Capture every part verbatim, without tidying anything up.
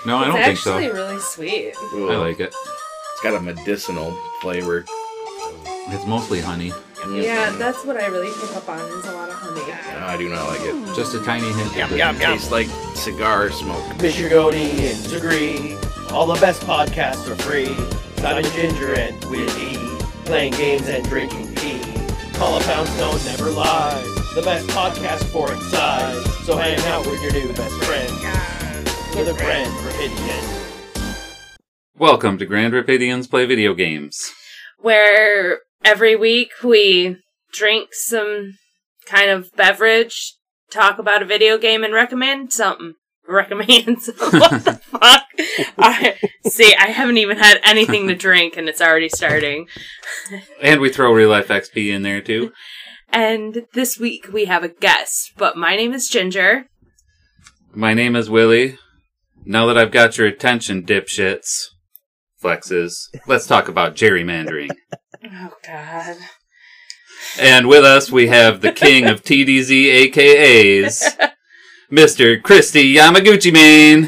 No, I don't it's think so. actually really sweet. Ooh, I like it. It's got a medicinal flavor. It's mostly honey. Yeah, that's what I really pick up on is a lot of honey. No, I do not like it. Just a tiny hint. Yum, of yum, it. yum. Tastes like cigar smoke. Mister Godians agree. All the best podcasts are free. Simon Ginger and Willie. Playing games and drinking pee. Call a Poundstone never lies. The best podcast for its size. So hang out with your new best friend. To the Grand Rapidian. Welcome to Grand Rapidians Play Video Games. Where every week we drink some kind of beverage, talk about a video game, and recommend something. Recommend something. What the fuck? I, see, I haven't even had anything to drink, and it's already starting. And we throw real life X P in there, too. And this week we have a guest, but my name is Ginger. My name is Willie. Now that I've got your attention, dipshits, flexes, let's talk about gerrymandering. Oh, God. And with us, we have the king of T D Z A K As, Mister Christy Yamaguchi Main.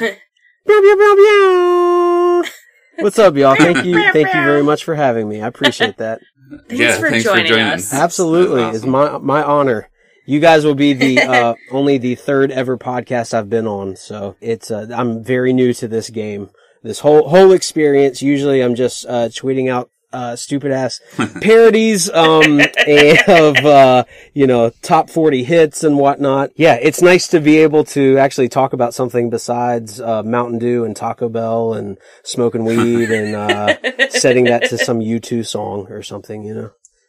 What's up, y'all? Thank you, thank you very much for having me. I appreciate that. Thanks, Yeah, for, thanks for joining joining. us. Absolutely, That's it's awesome. my my honor. You guys will be the uh, only the third ever podcast I've been on, so it's uh, I'm very new to this game. This whole whole experience. Usually, I'm just uh, tweeting out uh, stupid ass parodies um, of uh, you know top forty hits and whatnot. Yeah, it's nice to be able to actually talk about something besides uh, Mountain Dew and Taco Bell and smoking weed and uh, setting that to some U two song or something. You know.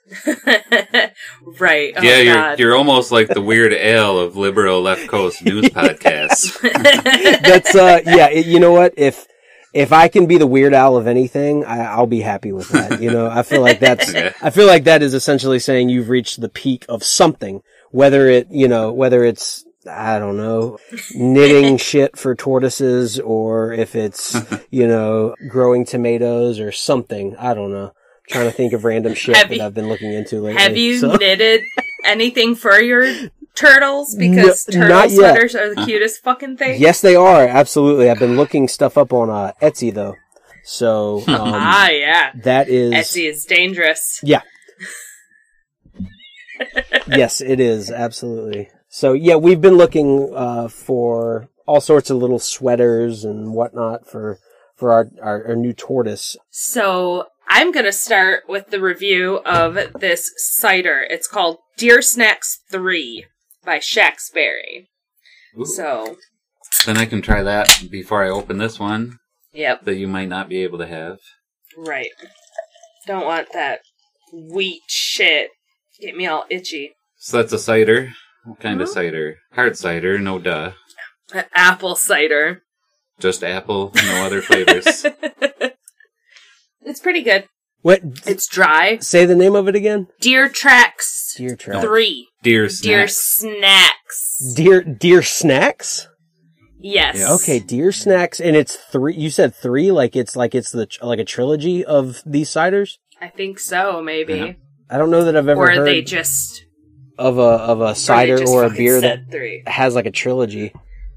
Right. Oh, yeah, you're God. you're almost like the Weird Al of liberal left coast news podcasts. That's uh yeah it, you know what if if I can be the Weird Al of anything I, I'll be happy with that. You know, I feel like that's Yeah. I feel like that is essentially saying you've reached the peak of something, whether it you know whether it's I don't know knitting shit for tortoises or if it's you know growing tomatoes or something. I don't know. Trying to think of random shit Have that you- I've been looking into lately. Have you so. knitted anything for your turtles? Because No, turtle not yet. sweaters are the cutest fucking thing. Yes, they are. Absolutely. I've been looking stuff up on uh, Etsy though. So um, Ah, yeah. that is Etsy is dangerous. Yeah. Yes, it is. Absolutely. So yeah, we've been looking uh, for all sorts of little sweaters and whatnot for for our, our, our new tortoise. So I'm going to start with the review of this cider. It's called Deer Snacks three by Shaxberry. Ooh. So, Then I can try that before I open this one yep, that you might not be able to have. right. Don't want that wheat shit. Get me all itchy. So that's a cider. What kind of Mhm. cider? Hard cider, no duh. Uh, Apple cider. Just apple, no other flavors. It's pretty good. What? It's dry. Say the name of it again. Deer Tracks Deer Track. three. Deer Deer snacks. Snacks. Deer Deer Snacks. Yes. Yeah. Okay, Deer Snacks, and it's three. You said three, like it's like it's the like a trilogy of these ciders. I think so, maybe. Yeah. I don't know that I've ever Or heard they just of a of a or they cider just or a fucking beer that said three. has like a trilogy.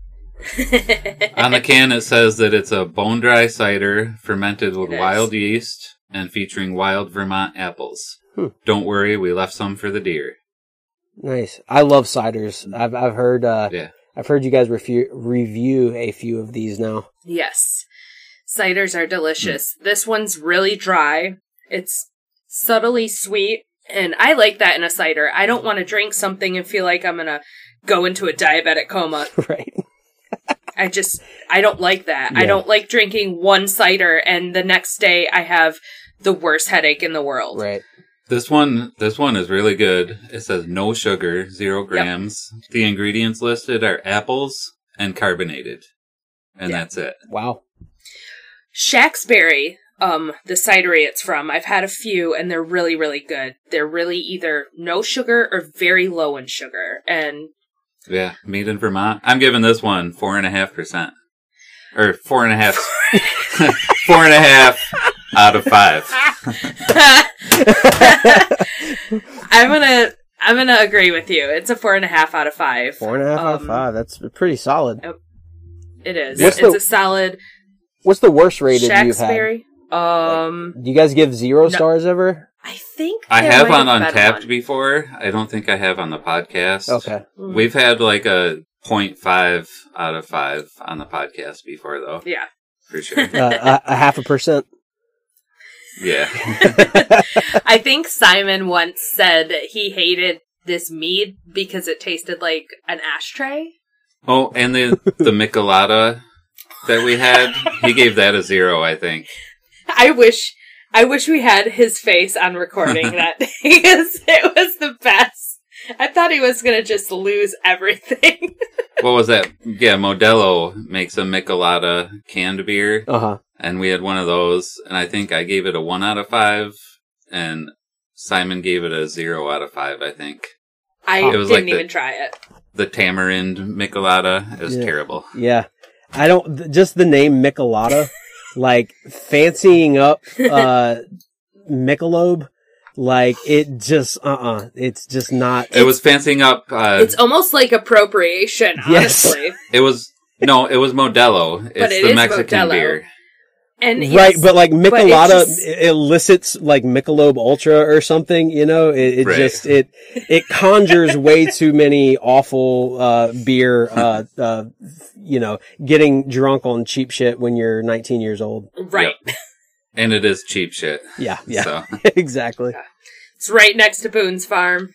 On the can, it says that it's a bone-dry cider fermented with It is. wild yeast and featuring wild Vermont apples. Hmm. Don't worry, we left some for the deer. Nice. I love ciders. I've I've heard uh Yeah. I've heard you guys refu- review a few of these now. Yes. Ciders are delicious. This one's really dry. It's subtly sweet. And I like that in a cider. I don't want to drink something and feel like I'm going to go into a diabetic coma. Right. I just, I don't like that. I Yeah. don't like drinking one cider and the next day I have the worst headache in the world. Right. This one, this one is really good. It says no sugar, zero grams. The ingredients listed are apples and carbonated. And Yeah. that's it. Wow. Shaxberry, um, the cidery it's from, I've had a few and they're really, really good. They're really either no sugar or very low in sugar. And Yeah, made in Vermont. I'm giving this one four and a half percent. Or four and a half. Four and a half out of five. I'm gonna, I'm gonna agree with you. It's a four and a half out of five. Four and a half out of Um, five. That's pretty solid. It is. What's It's the- a solid what's the worst rated you've had? Shakespeare. Um, Do you guys give zero No. stars ever? I think I there have might on been Untapped one. before. I don't think I have on the podcast. Okay. Mm. We've had like a point five out of five on the podcast before, though. Yeah. For sure. Uh, a, a half a percent. Yeah. I think Simon once said he hated this mead because it tasted like an ashtray. Oh, and the the Michelada that we had, he gave that a zero, I think. I wish, I wish we had his face on recording that day because it was the best. I thought he was gonna just lose everything. What was that? Yeah, Modelo makes a Michelada canned beer, Uh huh. and we had one of those, and I think I gave it a one out of five, and Simon gave it a zero out of five, I think. I It was didn't like the- even try it. The tamarind Michelada is Yeah. terrible. Yeah. I don't, th- just the name Michelada, like fancying up, uh, Michelob, like it just, uh uh it's just not. It was fancying up, uh, It's almost like appropriation, Yes. honestly. it was, no, it was Modelo. It's But it the is Mexican Modelo. beer. And Right, yes, but like but it Michelada just- elicits like Michelob Ultra or something, you know, it, it Right. just, it, it conjures way too many awful, uh, beer, uh, uh, you know, getting drunk on cheap shit when you're nineteen years old. right. And it is cheap shit. Yeah, yeah, So. exactly. It's right next to Boone's Farm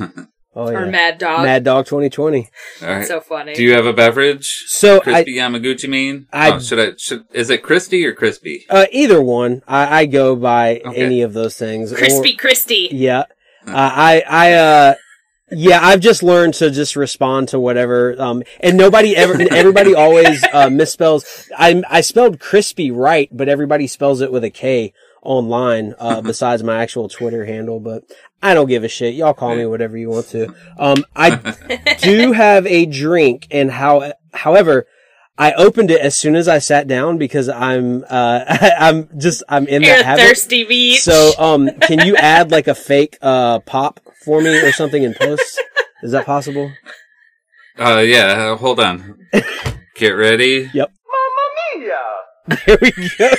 Oh or yeah. Mad Dog. Mad Dog twenty twenty. All right. So funny. Do you have a beverage? So I, Crispy Yamaguchi mean? I- oh, should I, should, is it Christy or Crispy? uh, either one, I, I go by Okay. any of those things. Or- Crispy Christy. Yeah. Uh, I, I, uh, yeah, I've just learned to just respond to whatever, um, and nobody ever, everybody always, uh, misspells, I, I spelled crispy right, but everybody spells it with a K online, uh, besides my actual Twitter handle, but I don't give a shit. Y'all call me whatever you want to. Um, I do have a drink and how, however, I opened it as soon as I sat down because I'm, uh, I'm just, I'm in You're that a habit. thirsty beach. So, um, can you add like a fake, uh, pop for me or something in post? Is that possible? Uh, yeah, uh, hold on. Get ready. Yep. There we go.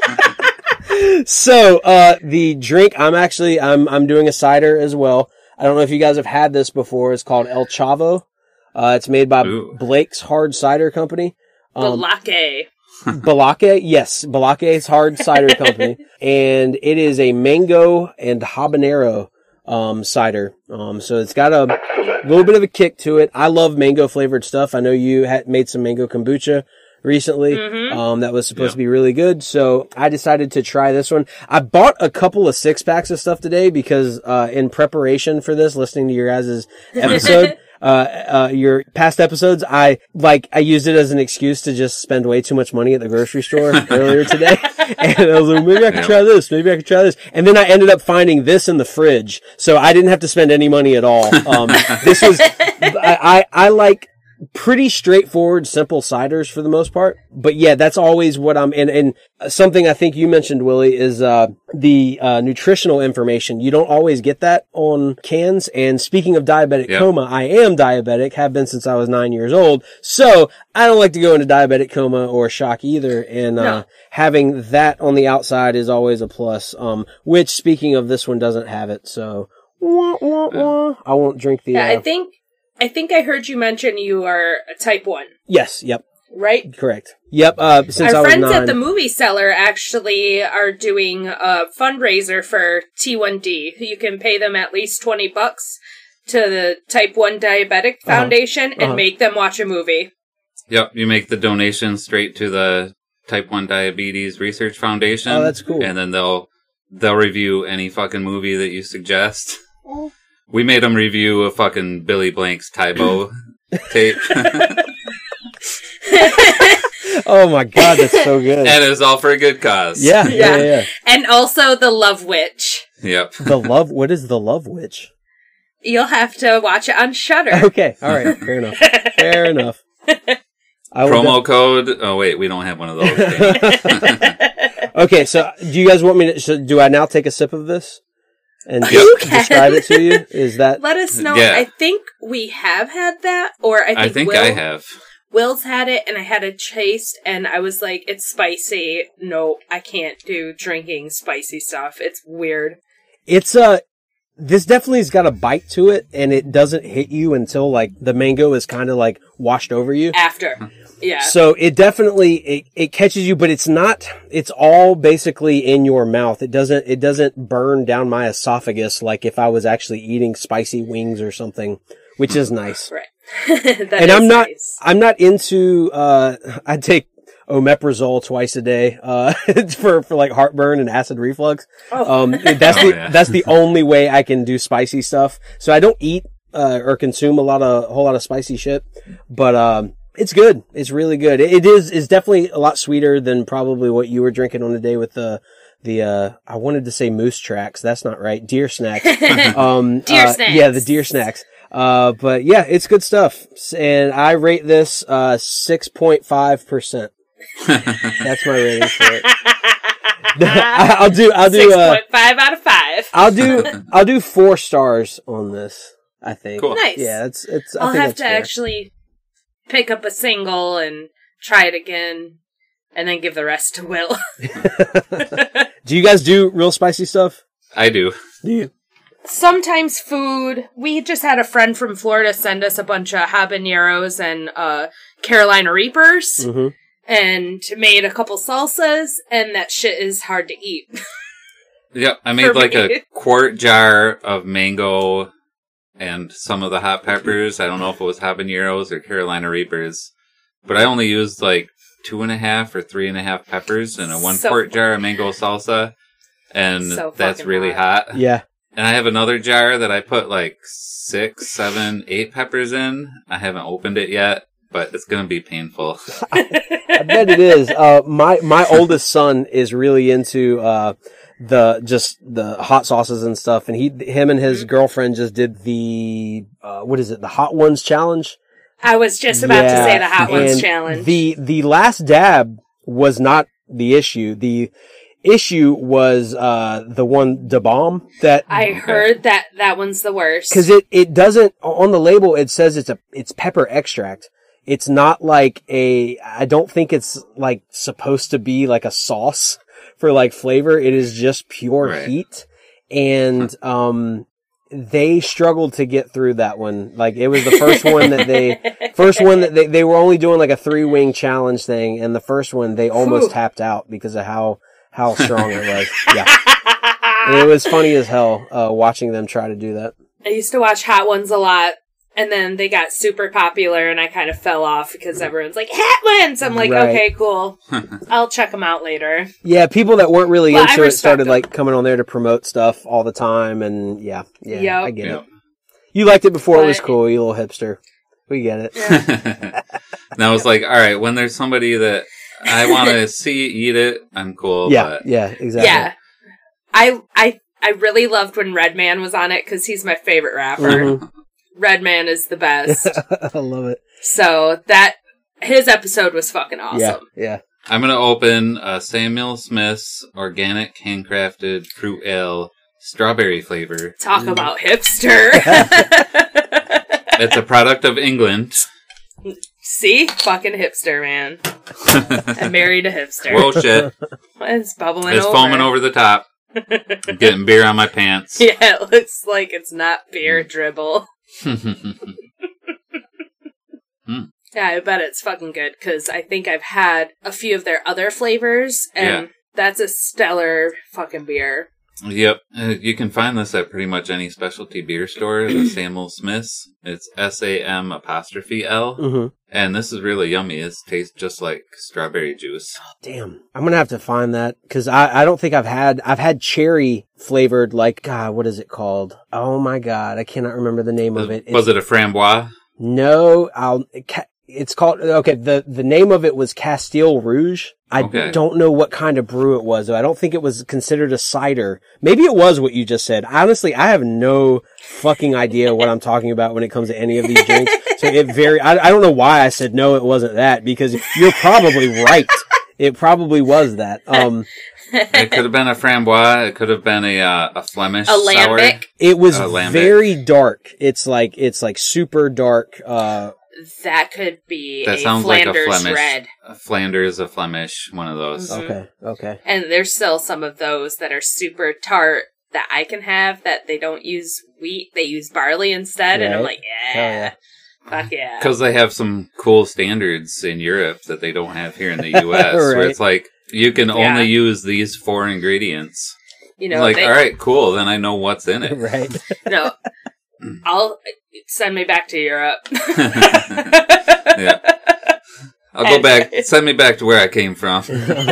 So, uh, the drink, I'm actually, I'm, I'm doing a cider as well. I don't know if you guys have had this before. It's called El Chavo. Uh, it's made by Ooh. Blake's Hard Cider Company. Um, Balake. Balake, yes, Balake's Hard Cider Company, and it is a mango and habanero um cider. Um, so it's got a little bit of a kick to it. I love mango flavored stuff. I know you had made some mango kombucha recently. Mhm. Um, that was supposed Yeah. to be really good. So I decided to try this one. I bought a couple of six packs of stuff today because, uh, in preparation for this, listening to your guys' episode, uh, uh, your past episodes, I, like, I used it as an excuse to just spend way too much money at the grocery store earlier today. And I was like, maybe I could Yeah. try this, maybe I could try this. And then I ended up finding this in the fridge. So I didn't have to spend any money at all. Um, this was, I, I, I like, pretty straightforward, simple ciders for the most part. But yeah, that's always what I'm, and, and something I think you mentioned, Willie, is, uh, the, uh, nutritional information. You don't always get that on cans. And speaking of diabetic Yep. coma, I am diabetic, have been since I was nine years old. So I don't like to go into diabetic coma or shock either. And, uh, No. having that on the outside is always a plus. Um, which speaking of this one doesn't have it. So, wah, wah, wah. I won't drink the, Yeah, uh, I think I think I heard you mention you are a type one, yes, yep. right? Correct. Yep. Uh, since I Our was friends nine. at the movie seller actually are doing a fundraiser for T one D. You can pay them at least twenty bucks to the Type one Diabetic Uh-huh. Foundation and Uh-huh. make them watch a movie. Yep, you make the donation straight to the Type one Diabetes Research Foundation. Oh, that's cool. And then they'll they'll review any fucking movie that you suggest. We made them review a fucking Billy Blank's Tybo tape. Oh my god, that's so good. And it was all for a good cause. yeah, yeah, Yeah. yeah, yeah. And also The Love Witch. Yep. The love. What is the Love Witch? You'll have to watch it on Shudder. Okay, all right, fair enough. Fair enough. I will Promo code. Oh wait, we don't have one of those. de- okay, so do you guys want me to? So do I now take a sip of this and You just can. describe it to you? Is that Let us know. Yeah. I think we have had that, or I think, I think Will, I have. Will's had it, and I had a taste, and I was like, it's spicy. No, I can't do drinking spicy stuff. It's weird. It's uh this definitely has got a bite to it, and it doesn't hit you until like the mango is kind of like washed over you. After. Yeah. So it definitely, it, it catches you, but it's not, it's all basically in your mouth. It doesn't, it doesn't burn down my esophagus like if I was actually eating spicy wings or something, which is nice. Right. That And is I'm not, nice. I'm not into, uh, I take omeprazole twice a day, uh, for, for like heartburn and acid reflux. Oh. Um, that's Oh, the, yeah. that's the only way I can do spicy stuff. So I don't eat, uh, or consume a lot of, a whole lot of spicy shit, but, um, it's good. It's really good. It, it is, is definitely a lot sweeter than probably what you were drinking on the day with the, the, uh, I wanted to say moose tracks. That's not right. Deer snacks. um, Deer uh, snacks. Yeah, the deer snacks. Uh, but yeah, it's good stuff. And I rate this, uh, six point five percent. That's my rating for it. I'll do, I'll do, Six uh, point five out of five. I'll do, I'll do four stars on this, I think. Cool. Nice. Yeah, it's, it's, I I'll think have that's to fair. actually pick up a single and try it again, and then give the rest to Will. Do you guys do real spicy stuff? I do. Do you? Sometimes food. We just had a friend from Florida send us a bunch of habaneros and uh, Carolina Reapers, Mm-hmm. and made a couple salsas, and that shit is hard to eat. Yep, I made For like me. a quart jar of mango and some of the hot peppers. I don't know if it was habaneros or Carolina Reapers, but I only used like two and a half or three and a half peppers in a one So quart jar of mango salsa, and So that's fucking really hot. hot. Yeah. And I have another jar that I put like six, seven, eight peppers in. I haven't opened it yet, but it's gonna be painful. I bet it is. Uh, my, my oldest son is really into, uh, the, just the hot sauces and stuff. And he, him and his girlfriend just did the, uh, what is it? The Hot Ones challenge. I was just about to Yeah, say the Hot Ones and challenge. The, the last dab was not the issue. The issue was, uh, the one, Da Bomb that, I heard that that one's the worst. cause it, it doesn't, on the label, it says it's a, it's pepper extract. It's not like a, I don't think it's like supposed to be like a sauce for like flavor. It is just pure Right. heat. And, um, they struggled to get through that one. Like it was the first one that they, first one that they, they were only doing like a three wing challenge thing. And the first one they almost Whew. tapped out because of how, how strong it was. Yeah. And it was funny as hell, uh, watching them try to do that. I used to watch Hot Ones a lot, and then they got super popular, and I kind of fell off because everyone's like, Hot Ones! I'm like, Right. okay, cool. I'll check them out later. Yeah, people that weren't really Well, I into it respect started them. like coming on there to promote stuff all the time, and yeah, yeah, Yep. I get Yep. it. You liked it before it was But- cool, you little hipster. We get it. And I was like, all right, when there's somebody that I want to see eat it, I'm cool. Yeah, But yeah, exactly. Yeah. I, I, I really loved when Redman was on it, because he's my favorite rapper. Mhm. Redman is the best. I love it. So that, his episode was fucking awesome. Yeah, yeah. I'm going to open uh, Samuel Smith's organic handcrafted fruit ale, strawberry flavor. Talk about hipster. It's a product of England. See? Fucking hipster, man. I married a hipster. Whoa, shit. It's bubbling It's over. foaming over the top. I'm getting beer on my pants. Yeah, it looks like it's not beer dribble. Yeah, I bet it's fucking good, because I think I've had a few of their other flavors, and Yeah. that's a stellar fucking beer. Yep. Uh, you can find this at pretty much any specialty beer store, the Samuel Smith's. It's S A M apostrophe L. hmm And this is really yummy. It tastes just like strawberry juice. Damn, I'm gonna have to find that because I, I don't think I've had I've had cherry flavored like God. What is it called? Oh my God, I cannot remember the name of it. Was it a framboise? No, I'll. Ca- It's called okay. The the name of it was Castile Rouge. I Okay. don't know what kind of brew it was. Though. I don't think it was considered a cider. Maybe it was what you just said. Honestly, I have no fucking idea what I'm talking about when it comes to any of these drinks. So it very. I, I don't know why I said no. It wasn't that because you're probably right. It probably was that. Um, It could have been a framboise. It could have been a uh, a Flemish A sour. lambic. it was Uh, lambic. very dark. It's like it's like super dark. Uh, that could be That a sounds like a Flanders Flemish. red. A Flanders, a Flemish, one of those. Mhm. Okay, okay. And there's still some of those that are super tart that I can have that they don't use wheat, they use barley instead, and I'm Right. like, Hell yeah, yeah. fuck yeah. Because they have some cool standards in Europe that they don't have here in the U S Where Right. it's like, you can Yeah. only use these four ingredients. You know, like, they, all right, cool, then I know what's in it. Right. no, I'll send me back to Europe. Yeah. I'll go back, send me back to where I came from.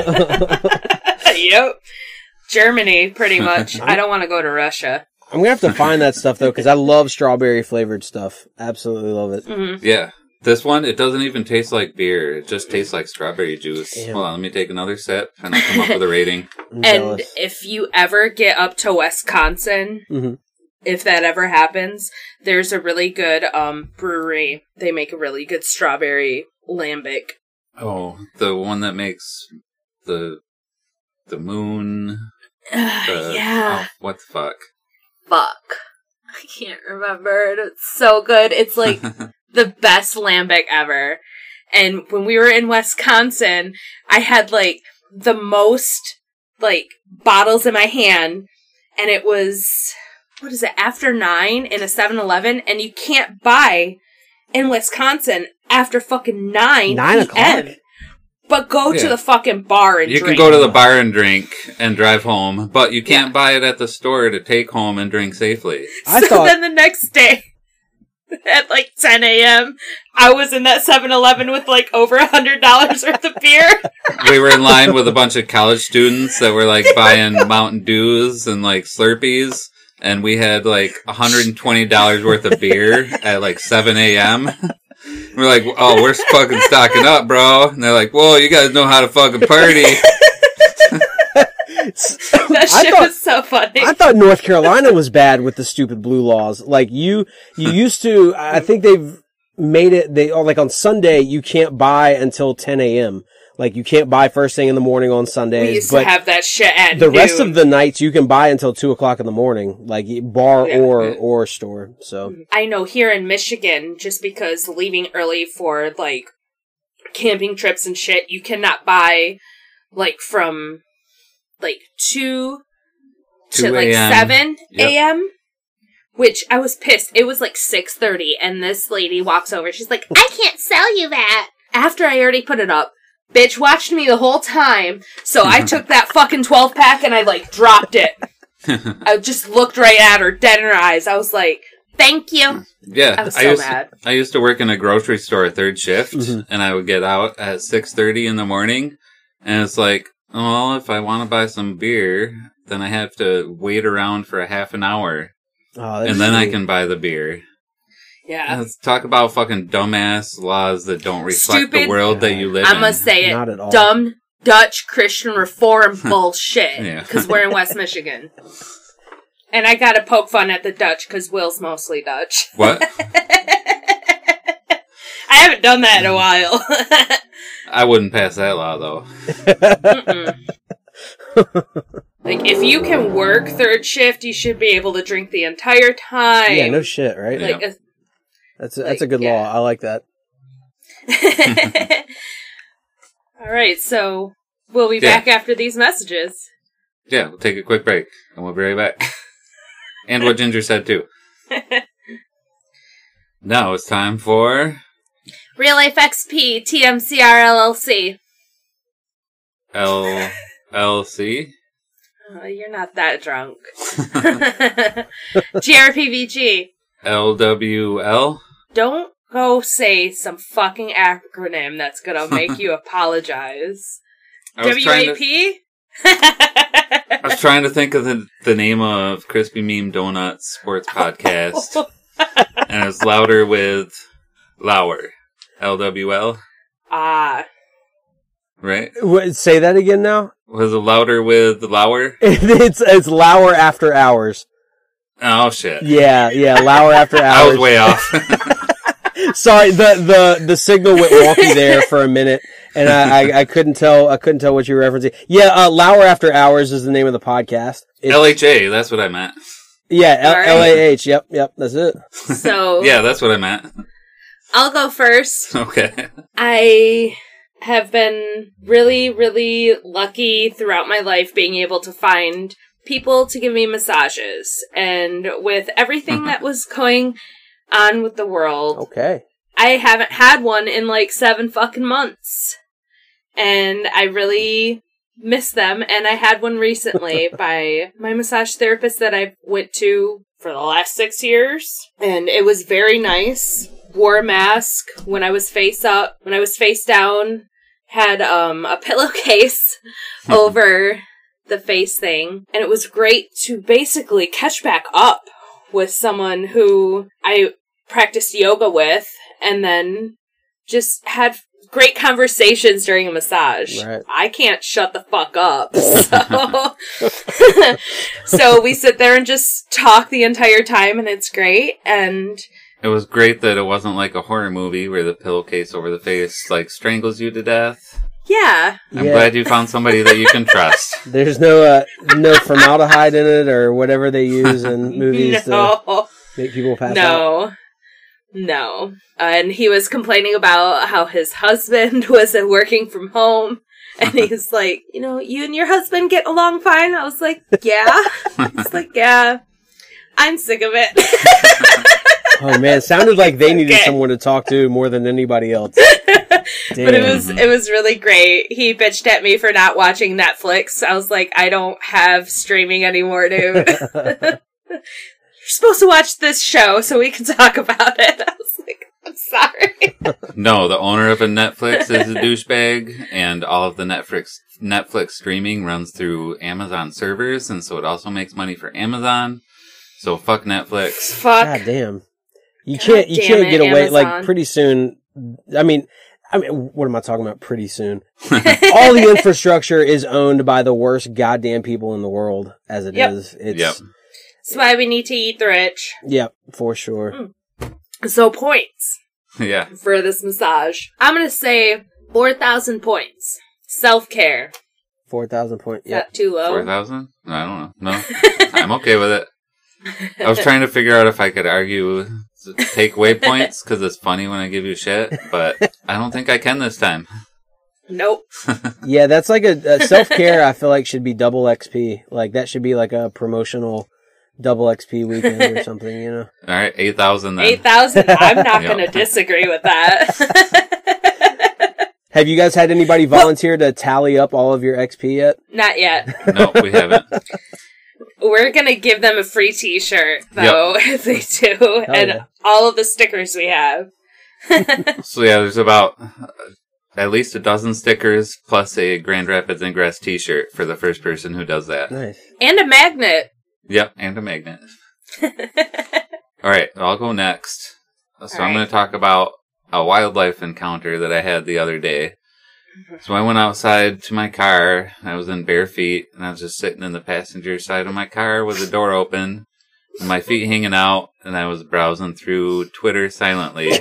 Yep. Germany, pretty much. I don't want to go to Russia. I'm gonna have to find that stuff though, because I love strawberry flavored stuff. Absolutely love it. hmm Yeah. This one, it doesn't even taste like beer. It just tastes like strawberry juice. Damn. Hold on, let me take another sip and I'll come up with a rating. I'm And jealous. if you ever get up to Wisconsin, Mhm. if that ever happens, there's a really good um brewery. They make a really good strawberry lambic. Oh, the one that makes the the moon. The, yeah. oh, what the fuck? Fuck. I can't remember. it. It's so good. It's like the best lambic ever. And when we were in Wisconsin, I had like the most like bottles in my hand, and it was, what is it, after nine in a seven eleven, and you can't buy in Wisconsin after fucking nine Nine p.m. o'clock? But go Yeah. to the fucking bar and You drink. can go to the bar and drink and drive home, but you can't buy it at the store to take home and drink safely. I so thought then the next day, at like ten a.m., I was in that seven eleven with like over a hundred dollars worth of beer. We were in line with a bunch of college students that were like buying Mountain Dews and like Slurpees, and we had like one hundred twenty dollars worth of beer at like seven a.m. We're like, oh, we're fucking stocking up, bro. And they're like, whoa, you guys know how to fucking party. That I shit thought- was so funny. I thought North Carolina was bad with the stupid blue laws. Like you, you used to. I think they've made it. They oh, like on Sunday you can't buy until ten a.m. Like you can't buy first thing in the morning on we Sundays. used But to have that shit at the rest noon. of the nights you can buy until two o'clock in the morning, like bar Yeah. or Yeah. or store. So I know here in Michigan, just because leaving early for like camping trips and shit, you cannot buy like from like two to two like a.m. seven Yep. a.m. Which I was pissed. It was like six thirty, and this lady walks over. She's like, "I can't sell you that." After I already put it up, bitch watched me the whole time. So I took that fucking twelve pack and I like dropped it. I just looked right at her, dead in her eyes. I was like, "Thank you." Yeah, I was so used mad. I used to work in a grocery store third shift, Mhm. and I would get out at six thirty in the morning, and it's like, well, if I want to buy some beer, then I have to wait around for a half an hour, oh, that's and then I shitty. can buy the beer. Yeah. Let's talk about fucking dumbass laws that don't reflect the Stupid- world that you live I'm in. gonna say it. Not at all. Dumb Dutch Christian reform bullshit. Yeah. Because we're in West Michigan. And I gotta poke fun at the Dutch because Will's mostly Dutch. What? I haven't done that in a while. I wouldn't pass that law though. Mm-mm. Like, if you can work third shift, you should be able to drink the entire time. Yeah, no shit, right? Yeah. Like, That's a, that's a like, good yeah. law. I like that. a- All right, so we'll be Yeah. back after these messages. Yeah, we'll take a quick break, and we'll be right back. And what Ginger said too. Now it's time for Real Life X P, T M C R L L C. L L C. Oh, you're not that drunk. G R P V G. L W L. Don't go say some fucking acronym that's gonna make you apologize. I was W trying A to. P? I was trying to think of the the name of Crispy Meme Donuts Sports Podcast, and it's louder with Lauer. L W L. Ah. Right? What, say that again now. Was it louder with Lauer? it's it's Lauer after hours. Oh shit! Yeah, yeah, Lauer after hours. I was way off. Sorry, the, the, the signal went wonky there for a minute, and I, I, I couldn't tell I couldn't tell what you were referencing. Yeah, uh, Lauer After Hours is the name of the podcast. It's- L H A. That's what I meant. Yeah, L- All right. L A H. Yep, yep, that's it. So Yeah, that's what I meant. I'll go first. Okay. I have been really, really lucky throughout my life being able to find people to give me massages. And with everything that was going on with the world, Okay. I haven't had one in like seven fucking months. And I really miss them. And I had one recently by my massage therapist that I went to for the last six years. And it was very nice. Wore a mask when I was face up, when I was face down, had um, a pillowcase over the face thing. And it was great to basically catch back up with someone who I practiced yoga with and then just had great conversations during a massage. Right. I can't shut the fuck up. So, so we sit there and just talk the entire time and it's great. And It was great that it wasn't like a horror movie where the pillowcase over the face like strangles you to death. yeah. I'm Yeah. glad you found somebody that you can trust. There's no uh, no formaldehyde in it or whatever they use in movies to No. make people pass out. No. No. And he was complaining about how his husband was uh, working from home. And he's like, you know, you and your husband get along fine? I was like, yeah. He's like, yeah. I'm sick of it. Oh man, it sounded like they needed Okay. someone to talk to more than anybody else. Damn. But it was it was really great. He bitched at me for not watching Netflix. I was like, I don't have streaming anymore, dude. You're supposed to watch this show so we can talk about it. I was like, I'm sorry. No, the owner of a Netflix is a douchebag, and all of the Netflix Netflix streaming runs through Amazon servers, and so it also makes money for Amazon. So fuck Netflix. Fuck. God damn. You God can't you damn can't it, get away like Amazon. pretty soon. I mean, I mean, what am I talking about? Pretty soon, all the infrastructure is owned by the worst goddamn people in the world. As it Yep. is, it's Yep. That's why we need to eat the rich. yep, for sure. So points Yeah. for this massage. I'm going to say four thousand points. Self-care. Four thousand point. Is Yeah, that too low? Four thousand? I don't know. No, I'm okay with it. I was trying to figure out if I could argue take away points because it's funny when I give you shit, but I don't think I can this time. Nope. yeah. That's like a, a self care. I feel like should be double X P. Like that should be like a promotional double X P weekend or something. You know. All right, eight thousand then. eight thousand. I'm not Yep. going to disagree with that. Have you guys had anybody volunteer to tally up all of your X P yet? Not yet. No, we haven't. We're going to give them a free t-shirt, though, if they do. and yeah. all of the stickers we have. So yeah, there's about uh, at least a dozen stickers plus a Grand Rapids Ingress t-shirt for the first person who does that. Nice. And a magnet. Yep, and a magnet. All right, I'll go next. So All I'm right. going to talk about a wildlife encounter that I had the other day. So I went outside to my car. I was in bare feet, and I was just sitting in the passenger side of my car with the door open, and my feet hanging out, and I was browsing through Twitter silently.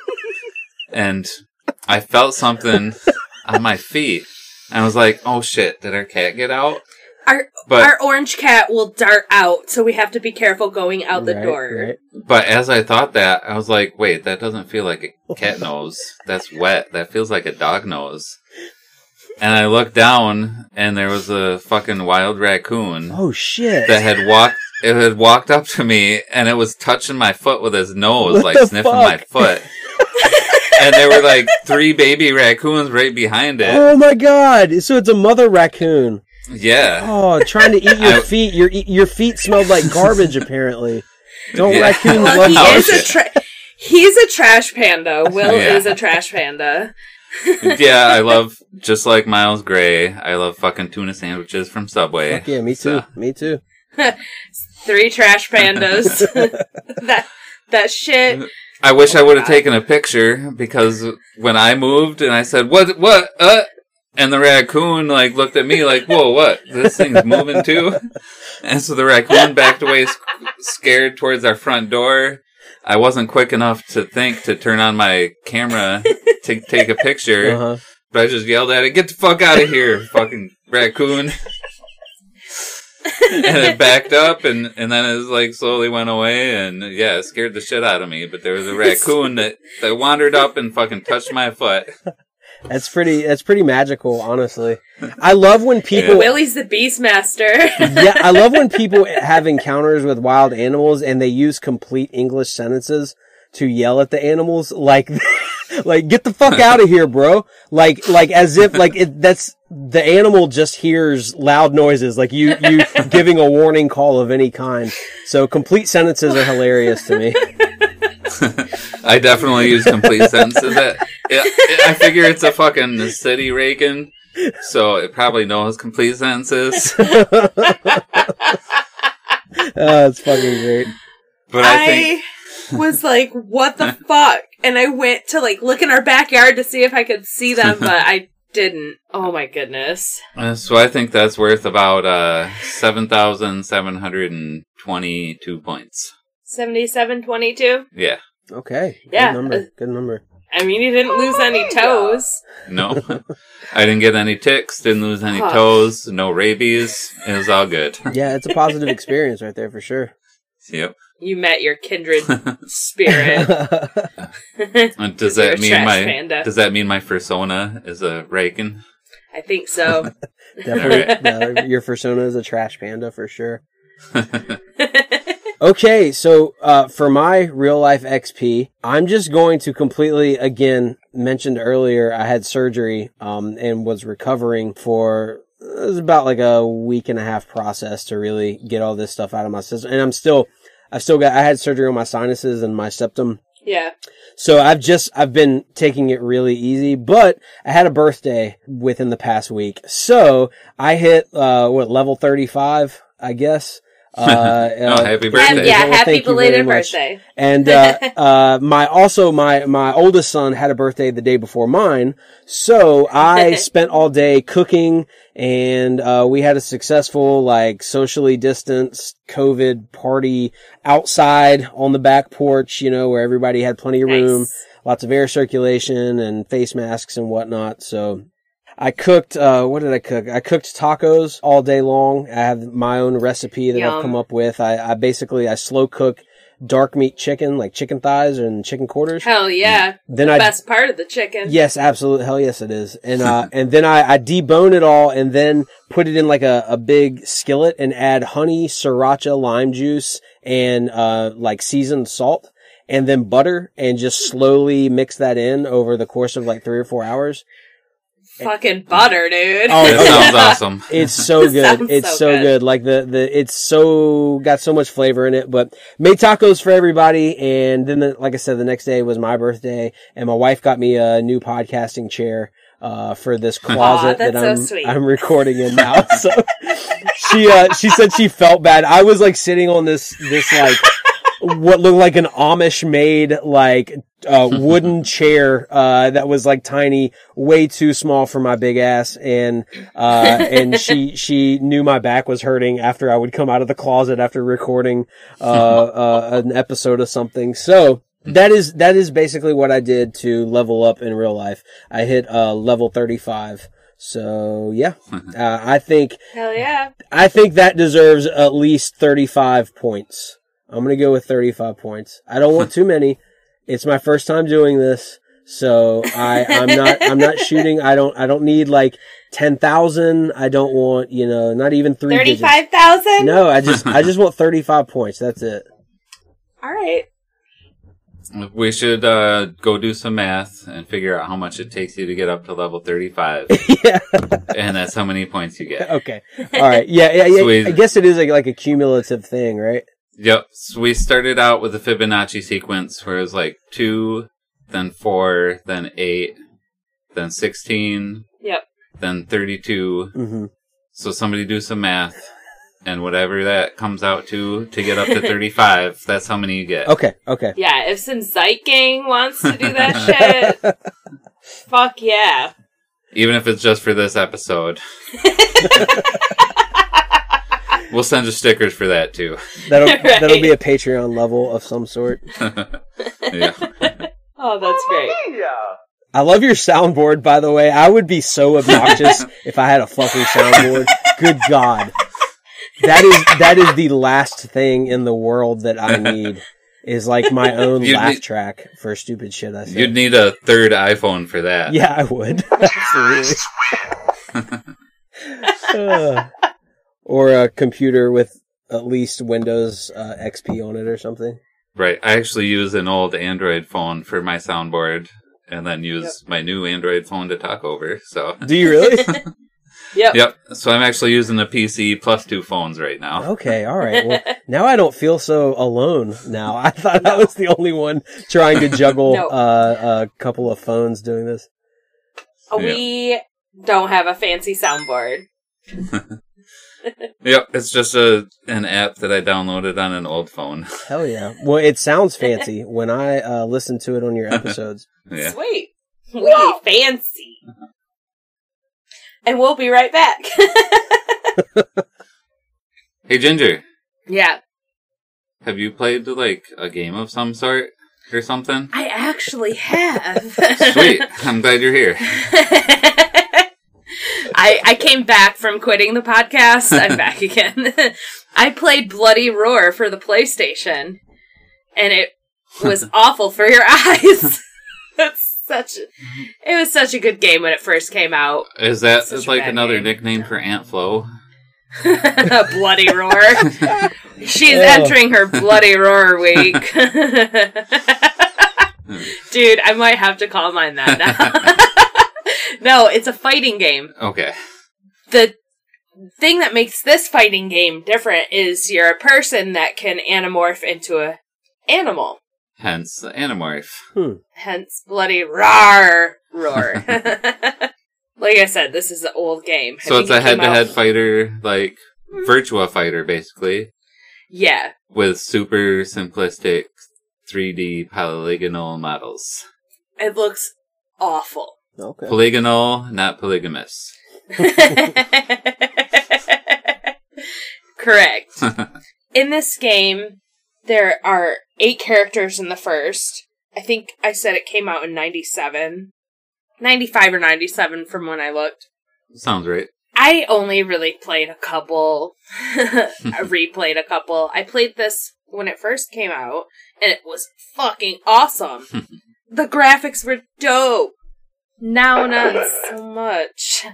And I felt something on my feet. And I was like, oh shit, did our cat get out? Our But our orange cat will dart out, so we have to be careful going out the Right, door. right. But as I thought that, I was like, wait, that doesn't feel like a cat nose. That's wet. That feels like a dog nose. And I looked down, and there was a fucking wild raccoon Oh shit. that had walked. It had walked up to me, and it was touching my foot with his nose, What like the sniffing fuck? my foot. And there were like three baby raccoons right behind it. Oh my god! So it's a mother raccoon. Yeah. Oh, trying to eat your I- feet. Your your feet smelled like garbage. Apparently, don't Yeah. raccoons Well, love he Oh, is a shit. tra- he's a trash panda. Will Yeah. is a trash panda. Yeah, I love, just like Miles Gray, I love fucking tuna sandwiches from Subway. Fuck yeah, me too. So- Me too. Three trash pandas. that that shit. I wish I would have taken a picture because when I moved and I said, what, what, uh, and the raccoon like looked at me like, whoa, what? This thing's moving too? And so the raccoon backed away sc- scared towards our front door. I wasn't quick enough to think to turn on my camera to take a picture, Uh-huh. but I just yelled at it, get the fuck out of here, fucking raccoon. and it backed up, and, and then it was like slowly went away, and yeah, it scared the shit out of me. But there was a raccoon that, that wandered up and fucking touched my foot. That's pretty. That's pretty magical, honestly. I love when people. Yeah. Willie's the Beastmaster. Yeah, I love when people have encounters with wild animals and they use complete English sentences to yell at the animals, like, like get the fuck out of here, bro. Like, like as if like it, that's the animal just hears loud noises, like you you giving a warning call of any kind. So complete sentences are hilarious to me. I definitely use complete sentences. It, it, I figure it's a fucking city raking, so it probably knows complete sentences. Oh, that's fucking great. But I think I was like, what the fuck? And I went to like look in our backyard to see if I could see them, but I didn't. Oh my goodness. uh, so. I think that's worth about uh seven thousand seven hundred and twenty-two points. seventy-seven twenty-two? Yeah. Okay. Yeah. Good number. Good number. I mean, you didn't lose any toes. No, I didn't get any ticks. Didn't lose any Huh. toes. No rabies. It was all good. Yeah, it's a positive experience right there for sure. Yep. You met your kindred spirit. And does You're that a mean trash my panda. does that mean my persona is a raking? I think so. Definitely. No, your persona is a trash panda for sure. Okay, so uh for my real life X P, I'm just going to completely, again, mentioned earlier, I had surgery um and was recovering for, it was about like a week and a half process to really get all this stuff out of my system. And I'm still, I've still got, I had surgery on my sinuses and my septum. Yeah. So I've just, I've been taking it really easy, but I had a birthday within the past week. So I hit, uh, what, level thirty-five, I guess. Uh, Oh, uh, happy Ha- birthday. yeah, Well, happy thank you very belated much. birthday. And, uh, uh, my, also my, my oldest son had a birthday the day before mine. So I spent all day cooking and, uh, we had a successful, like, socially distanced COVID party outside on the back porch, you know, where everybody had plenty of room, Nice. lots of air circulation and face masks and whatnot. So I cooked, uh, what did I cook? I cooked tacos all day long. I have my own recipe that I've Yum. come up with. I, I basically, I slow cook dark meat chicken, like chicken thighs and chicken quarters. Hell yeah. Then the I, best part of the chicken. yes, absolutely. Hell yes, it is. And, uh, and then I, I debone it all and then put it in like a, a big skillet and add honey, sriracha, lime juice, and, uh, like seasoned salt. And then butter and just slowly mix that in over the course of like three or four hours. Fucking butter, dude. Oh, That sounds awesome. It's so good. Sounds It's so so good. good. Like the, the, it's so, got so much flavor in it, but made tacos for everybody. And then, the, like I said, the next day was my birthday and my wife got me a new podcasting chair, uh, for this closet that's that so I'm, sweet. I'm recording in now. So she, uh, she said she felt bad. I was like sitting on this, this like, what looked like an Amish made, like, uh, wooden chair, uh, that was like tiny, way too small for my big ass. And, uh, and she, she knew my back was hurting after I would come out of the closet after recording, uh, uh, an episode of something. So that is, that is basically what I did to level up in real life. I hit, uh, level thirty-five. So yeah, uh, I think, Hell yeah. I think that deserves at least thirty-five points. I'm going to go with thirty-five points. I don't want too many. It's my first time doing this. So I, I'm not, I'm not shooting. I don't, I don't need like ten thousand. I don't want, you know, not even three digits. thirty-five thousand? No, I just, I just want thirty-five points. That's it. All right. We should uh, go do some math and figure out how much it takes you to get up to level thirty-five, Yeah. and that's how many points you get. Okay. All right. Yeah. Yeah. yeah. Sweet. I guess it is like, like a cumulative thing, right? Yep. So we started out with the Fibonacci sequence where it was like two, then four, then eight, then sixteen, Yep. then thirty-two. Mm-hmm. So somebody do some math, and whatever that comes out to to get up to thirty-five, that's how many you get. Okay. Okay. Yeah, if some Zeit gang wants to do that shit, fuck yeah. Even if it's just for this episode. We'll send you stickers for that too. That'll, Right. that'll be a Patreon level of some sort. Yeah. Oh, that's great. I love your soundboard, by the way. I would be so obnoxious if I had a fucking soundboard. Good God. that is that is the last thing in the world that I need. Is like my own You'd laugh need- track for stupid shit I say. You'd need a third iPhone for that. Yeah, I would. Absolutely. Uh, or a computer with at least Windows uh, X P on it or something. Right. I actually use an old Android phone for my soundboard and then use my new Android phone to talk over. So Do you really? Yep. Yep. So I'm actually using a P C plus two phones right now. Okay, all right. Well, now I don't feel so alone now. I thought I was the only one trying to juggle No. uh, a couple of phones doing this. We don't have a fancy soundboard. Yep. It's just a an app that I downloaded on an old phone. Hell yeah. Well, it sounds fancy when I uh, listen to it on your episodes. Yeah. Sweet. We fancy. And we'll be right back. Hey, Ginger. Yeah. Have you played like a game of some sort or something? I actually have. Sweet. I'm glad you're here. I I came back from quitting the podcast. I'm back again. I played Bloody Roar for the PlayStation, and it was awful for your eyes. It's such. A, it was such a good game when it first came out. Is that Such a like bad another game. nickname for Aunt Flo? Bloody Roar. She's Oh. entering her Bloody Roar week. Dude, I might have to call mine that now. No, it's a fighting game. Okay. The thing that makes this fighting game different is you're a person that can anamorph into a animal. Hence the Animorph. Hmm. Hence, bloody roar, roar. Like I said, this is an old game. I So it's think a it came head-to-head out- fighter, like Virtua Fighter, basically, Yeah. with super simplistic three D polygonal models. It looks awful. Okay. Polygonal, not polygamous. Correct. In this game, there are eight characters in the first. I think I said it came out in ninety-seven. ninety-five or ninety-seven from when I looked. Sounds right. I only really played a couple. I replayed a couple. I played this when it first came out, and it was fucking awesome. The graphics were dope. Now not so much.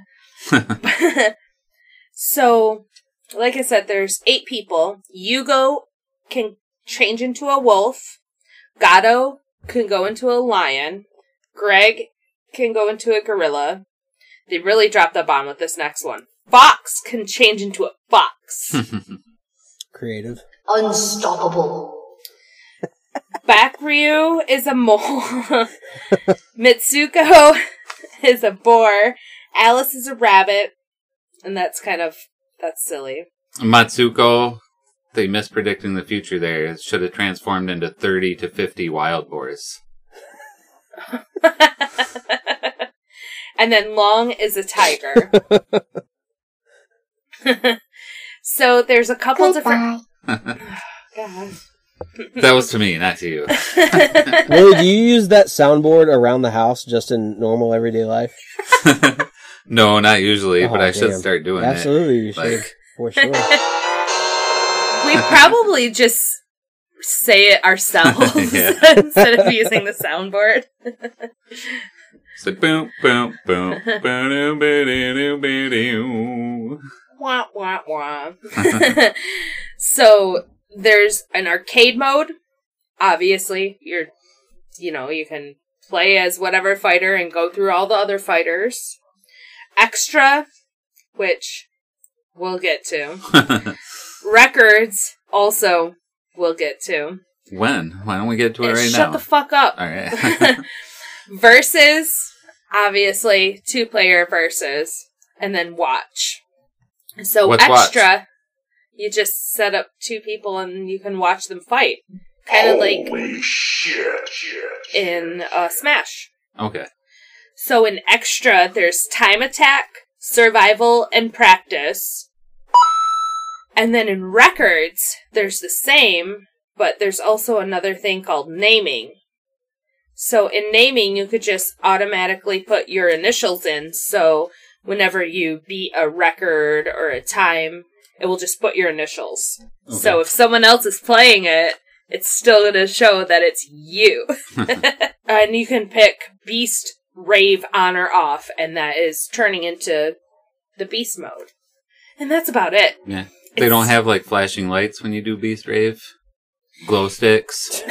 So, like I said, there's eight people. Yugo can change into a wolf. Gato can go into a lion. Greg can go into a gorilla. They really dropped the bomb with this next one. Fox can change into a fox. Creative. Unstoppable. Bakryu is a mole. Mitsuko is a boar. Alice is a rabbit. And that's kind of, that's silly. Matsuko, they mispredicting the future there. It should have transformed into thirty to fifty wild boars. And then Long is a tiger. So there's a couple different... God. That was to me, not to you. Willie, do you use that soundboard around the house just in normal everyday life? No, not usually, but Oh, I should damn. start doing Absolutely, you it. should. Like, For sure. We probably just say it ourselves Yeah. instead of using the soundboard. it's like boom, boom, boom, boom, boom, boom, boom. Wah, wah, wah. So there's an arcade mode. Obviously, you're, you know, you can play as whatever fighter and go through all the other fighters. Extra, which we'll get to. Records, also, we'll get to. When? Why don't we get to it And right shut now? the fuck up. All right. Versus, obviously, two-player versus, and then watch. So What's extra, you just set up two people and you can watch them fight. Kind of like in uh, Smash. Okay. So in extra, there's time attack, survival, and practice. And then in records, there's the same, but there's also another thing called naming. So in naming, you could just automatically put your initials in, so whenever you beat a record or a time, it will just put your initials. Okay. So if someone else is playing it, it's still going to show that it's you. And you can pick Beast, Rave, on or off, and that is turning into the Beast mode. And that's about it. Yeah. They it's... don't have, like, flashing lights when you do Beast Rave? Glow sticks?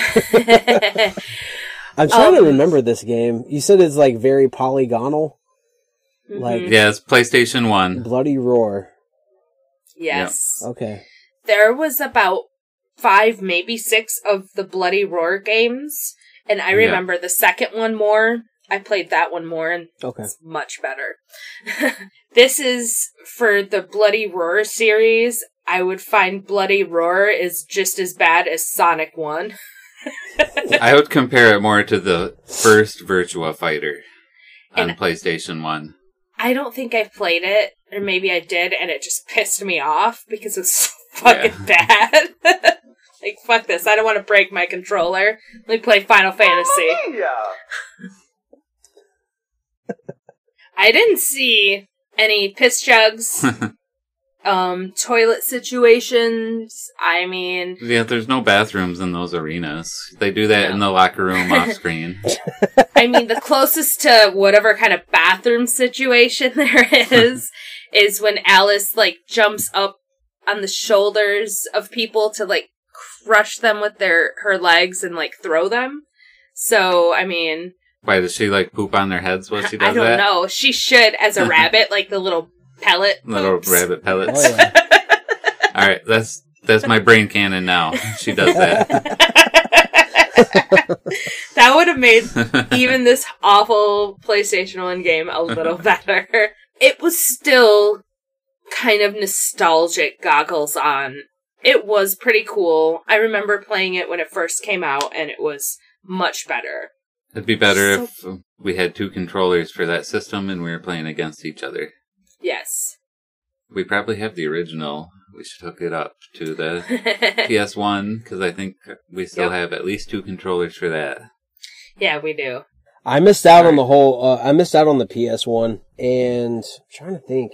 I'm trying um, to remember this game. You said it's, like, very polygonal? Mm-hmm. Like Yeah, it's PlayStation one. Bloody Roar. Yes. Yep. Okay. There was about five, maybe six of the Bloody Roar games, and I remember yeah. the second one more. I played that one more, and okay. it's much better. This is, for the Bloody Roar series, I would find Bloody Roar is just as bad as Sonic one. I would compare it more to the first Virtua Fighter on and PlayStation one. I don't think I played it, or maybe I did, and it just pissed me off because it was so fucking yeah. bad. Like, fuck this, I don't want to break my controller. Let me play Final Fantasy. I didn't see any piss jugs, um, toilet situations. I mean... Yeah, there's no bathrooms in those arenas. They do that no. in the locker room off screen. I mean, the closest to whatever kind of bathroom situation there is, is when Alice, like, jumps up on the shoulders of people to, like, crush them with their her legs and, like, throw them. So, I mean... Why, does she, like, poop on their heads while she does that? I don't that? know. She should, as a rabbit, like the little pellet Little poops. rabbit pellets. Oh, yeah. Alright, that's that's my brain cannon now. She does that. That would have made even this awful PlayStation one game a little better. It was still kind of nostalgic goggles on. It was pretty cool. I remember playing it when it first came out, and it was much better. It'd be better so, if we had two controllers for that system and we were playing against each other. Yes. We probably have the original. We should hook it up to the P S one, because I think we still yep. have at least two controllers for that. Yeah, we do. I missed out All on right. the whole, uh, I missed out on the P S one, and I'm trying to think.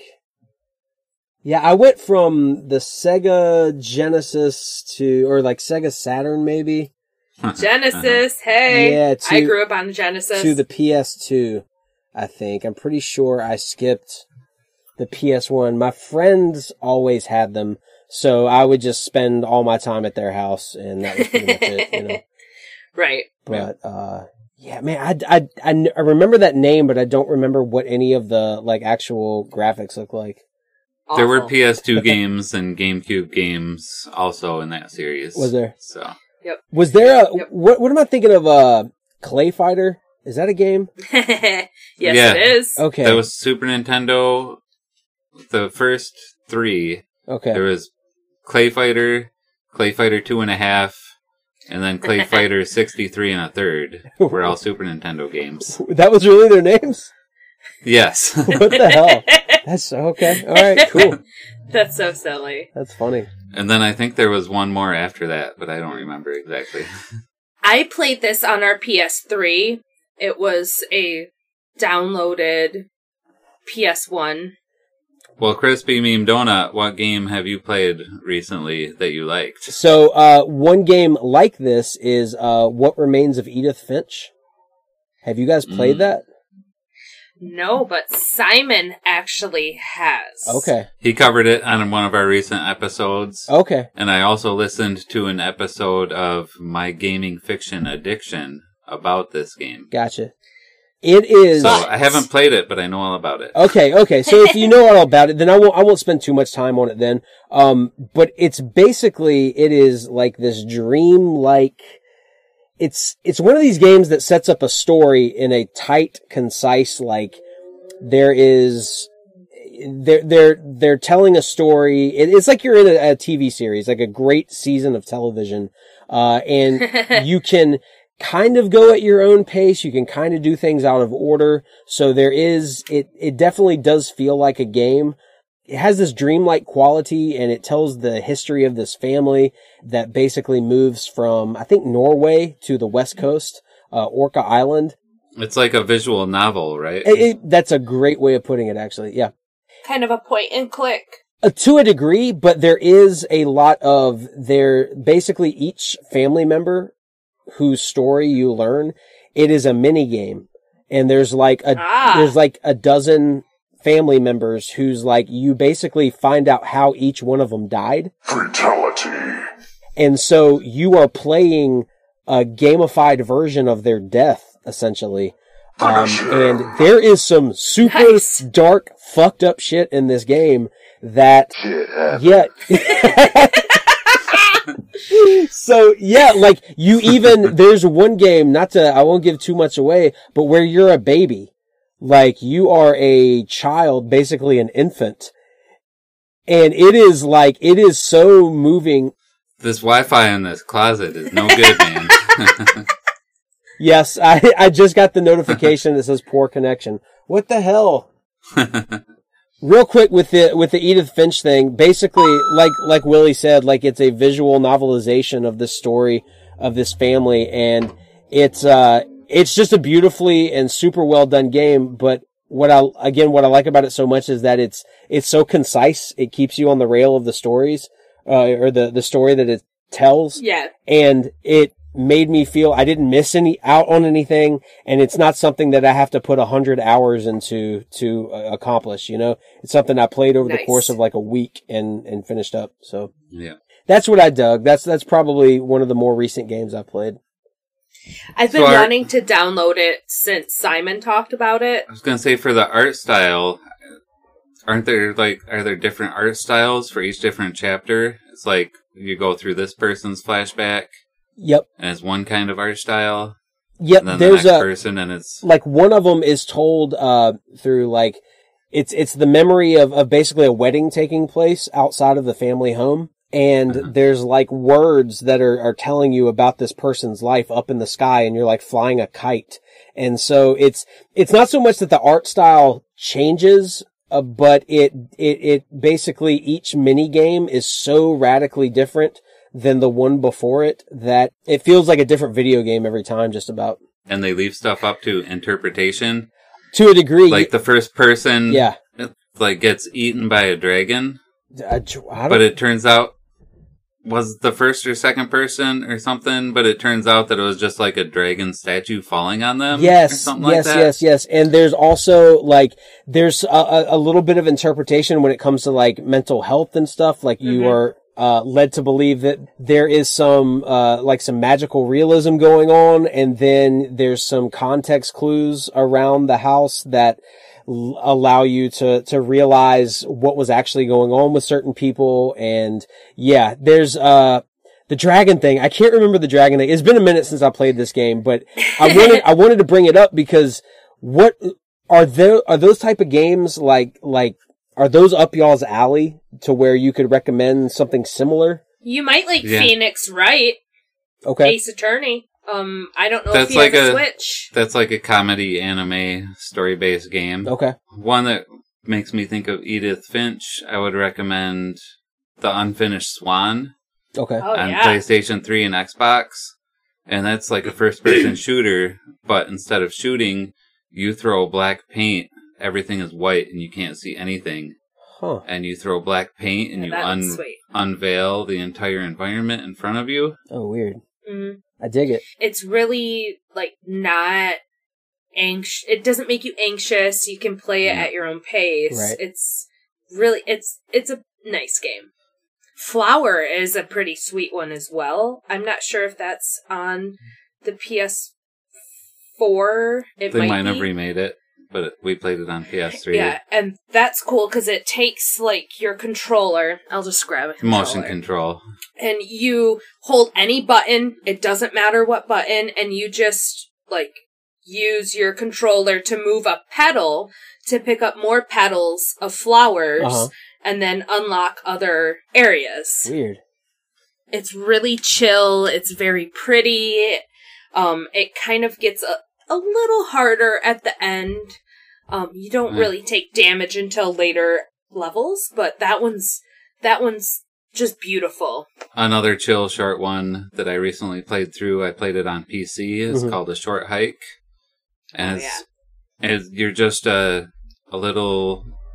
Yeah, I went from the Sega Genesis to, or like Sega Saturn maybe. Genesis, hey! Yeah, to, I grew up on Genesis. To the P S two, I think. I'm pretty sure I skipped the P S one. My friends always had them, so I would just spend all my time at their house, and that was pretty much it, you know. Right. But, uh, yeah, man, I, I, I, I remember that name, but I don't remember what any of the, like, actual graphics look like. Awful. There were P S two games and GameCube games also in that series. Was there? So... Yep. Was there a, yep. what, what am I thinking of, uh, Clay Fighter? Is that a game? yes, yeah. it is. Okay. That was Super Nintendo, the first three. Okay. There was Clay Fighter, Clay Fighter two and a half, and then Clay Fighter sixty-three and a third. Were all Super Nintendo games. That was really their names? Yes. What the hell? That's, okay. Alright, cool. That's so silly. That's funny. And then I think there was one more after that, but I don't remember exactly. I played this on our P S three. It was a downloaded P S one. Well, Crispy Meme Donut, what game have you played recently that you liked? So, uh, one game like this is, uh, What Remains of Edith Finch. Have you guys played mm. that? No, but Simon actually has. Okay. He covered it on one of our recent episodes. Okay. And I also listened to an episode of My Gaming Fiction Addiction about this game. Gotcha. It is... So, I haven't played it, but I know all about it. Okay, okay. So if you know all about it, then I won't, I won't spend too much time on it then. Um, but it's basically, it is like this dream-like... It's, it's one of these games that sets up a story in a tight, concise, like, there is, they're, they're, they're telling a story. It, it's like you're in a, a T V series, like a great season of television. Uh, and you can kind of go at your own pace. You can kind of do things out of order. So there is, it, it definitely does feel like a game. It has this dreamlike quality, and it tells the history of this family that basically moves from, I think, Norway to the West Coast, uh, Orca Island. It's like a visual novel, right? It, it, that's a great way of putting it, actually. Yeah. Kind of a point and click Uh, to a degree, but there is a lot of there, basically each family member whose story you learn, it is a mini game. And there's like a, Ah. there's like a dozen family members who's like, you basically find out how each one of them died. Fatality. And so you are playing a gamified version of their death, essentially. Um, and there is some super Nice. dark, fucked up shit in this game that, Shit happens. yeah. So, yeah, like, you even, there's one game, not to, I won't give too much away, but where you're a baby. Like, you are a child, basically an infant. And it is like, it is so moving. This Wi-Fi in this closet is no good, man. Yes, I, I just got the notification that says poor connection. What the hell? Real quick with the, with the Edith Finch thing, basically, like, like Willie said, like, it's a visual novelization of this story of this family, and it's, uh, it's just a beautifully and super well done game, but what I, again, what I like about it so much is that it's, it's so concise, it keeps you on the rail of the stories, uh, or the, the story that it tells. Yeah. And it made me feel I didn't miss any out on anything, and it's not something that I have to put a hundred hours into to uh, accomplish. You know, it's something I played over the Nice. course of like a week and and finished up. So Yeah. that's what I dug. That's that's probably one of the more recent games I've played. I've been So our- wanting to download it since Simon talked about it. I was gonna say for the art style, aren't there like are there different art styles for each different chapter? It's like you go through this person's flashback Yep, and it's one kind of art style, yep. and then the There's next a person and it's like one of them is told uh through like it's it's the memory of of basically a wedding taking place outside of the family home. And Uh-huh. there's like words that are, are telling you about this person's life up in the sky, and you're like flying a kite. And so it's, it's not so much that the art style changes, uh, but it, it, it basically each mini game is so radically different than the one before it that it feels like a different video game every time, just about. and they leave stuff up to interpretation. To a degree. Like the first person, yeah. like gets eaten by a dragon, I, I don't, but it turns out was the first or second person or something. But it turns out that it was just like a dragon statue falling on them. or Yes, something yes, like that. yes, yes. And there's also like, there's a, a, a little bit of interpretation when it comes to like mental health and stuff. Like you Mhm. are, uh, led to believe that there is some, uh, like some magical realism going on. And then there's some context clues around the house that l- allow you to, to realize what was actually going on with certain people. And yeah, there's, uh, the dragon thing. I can't remember the dragon thing. It's been a minute since I played this game, but I wanted, I wanted to bring it up because what are there, are those type of games like, like, are those up y'all's alley to where you could recommend something similar? You might like Yeah. Phoenix Wright, Okay. Ace Attorney. Um, I don't know That's if he like has a, a- Switch. That's like a comedy anime story based game. Okay. One that makes me think of Edith Finch, I would recommend The Unfinished Swan Okay. Oh on yeah, PlayStation three and Xbox. And that's like a first person shooter, but instead of shooting, you throw black paint, everything is white and you can't see anything. Huh. And you throw black paint and Yeah, you that looks un- sweet. unveil the entire environment in front of you. Oh, weird. Mhm. I dig it. It's really like not anxious. It doesn't make you anxious. You can play it Yeah. at your own pace. Right. It's really it's it's a nice game. Flower is a pretty sweet one as well. I'm not sure if that's on the P S four. It They might, might be. have remade it, but it, we played it on P S three. Yeah, and that's cool because it takes like your controller. I'll just grab a controller. Motion control. And you hold any button. It doesn't matter what button, and you just like use your controller to move a petal to pick up more petals of flowers, Uh-huh. and then unlock other areas. Weird. It's really chill. It's very pretty. Um, it kind of gets a, a little harder at the end. Um, you don't Mm. really take damage until later levels, but that one's, that one's just beautiful. Another chill short one that I recently played through, I played it on P C, is Mhm. called A Short Hike. And Oh, it's, it's, you're just a, a little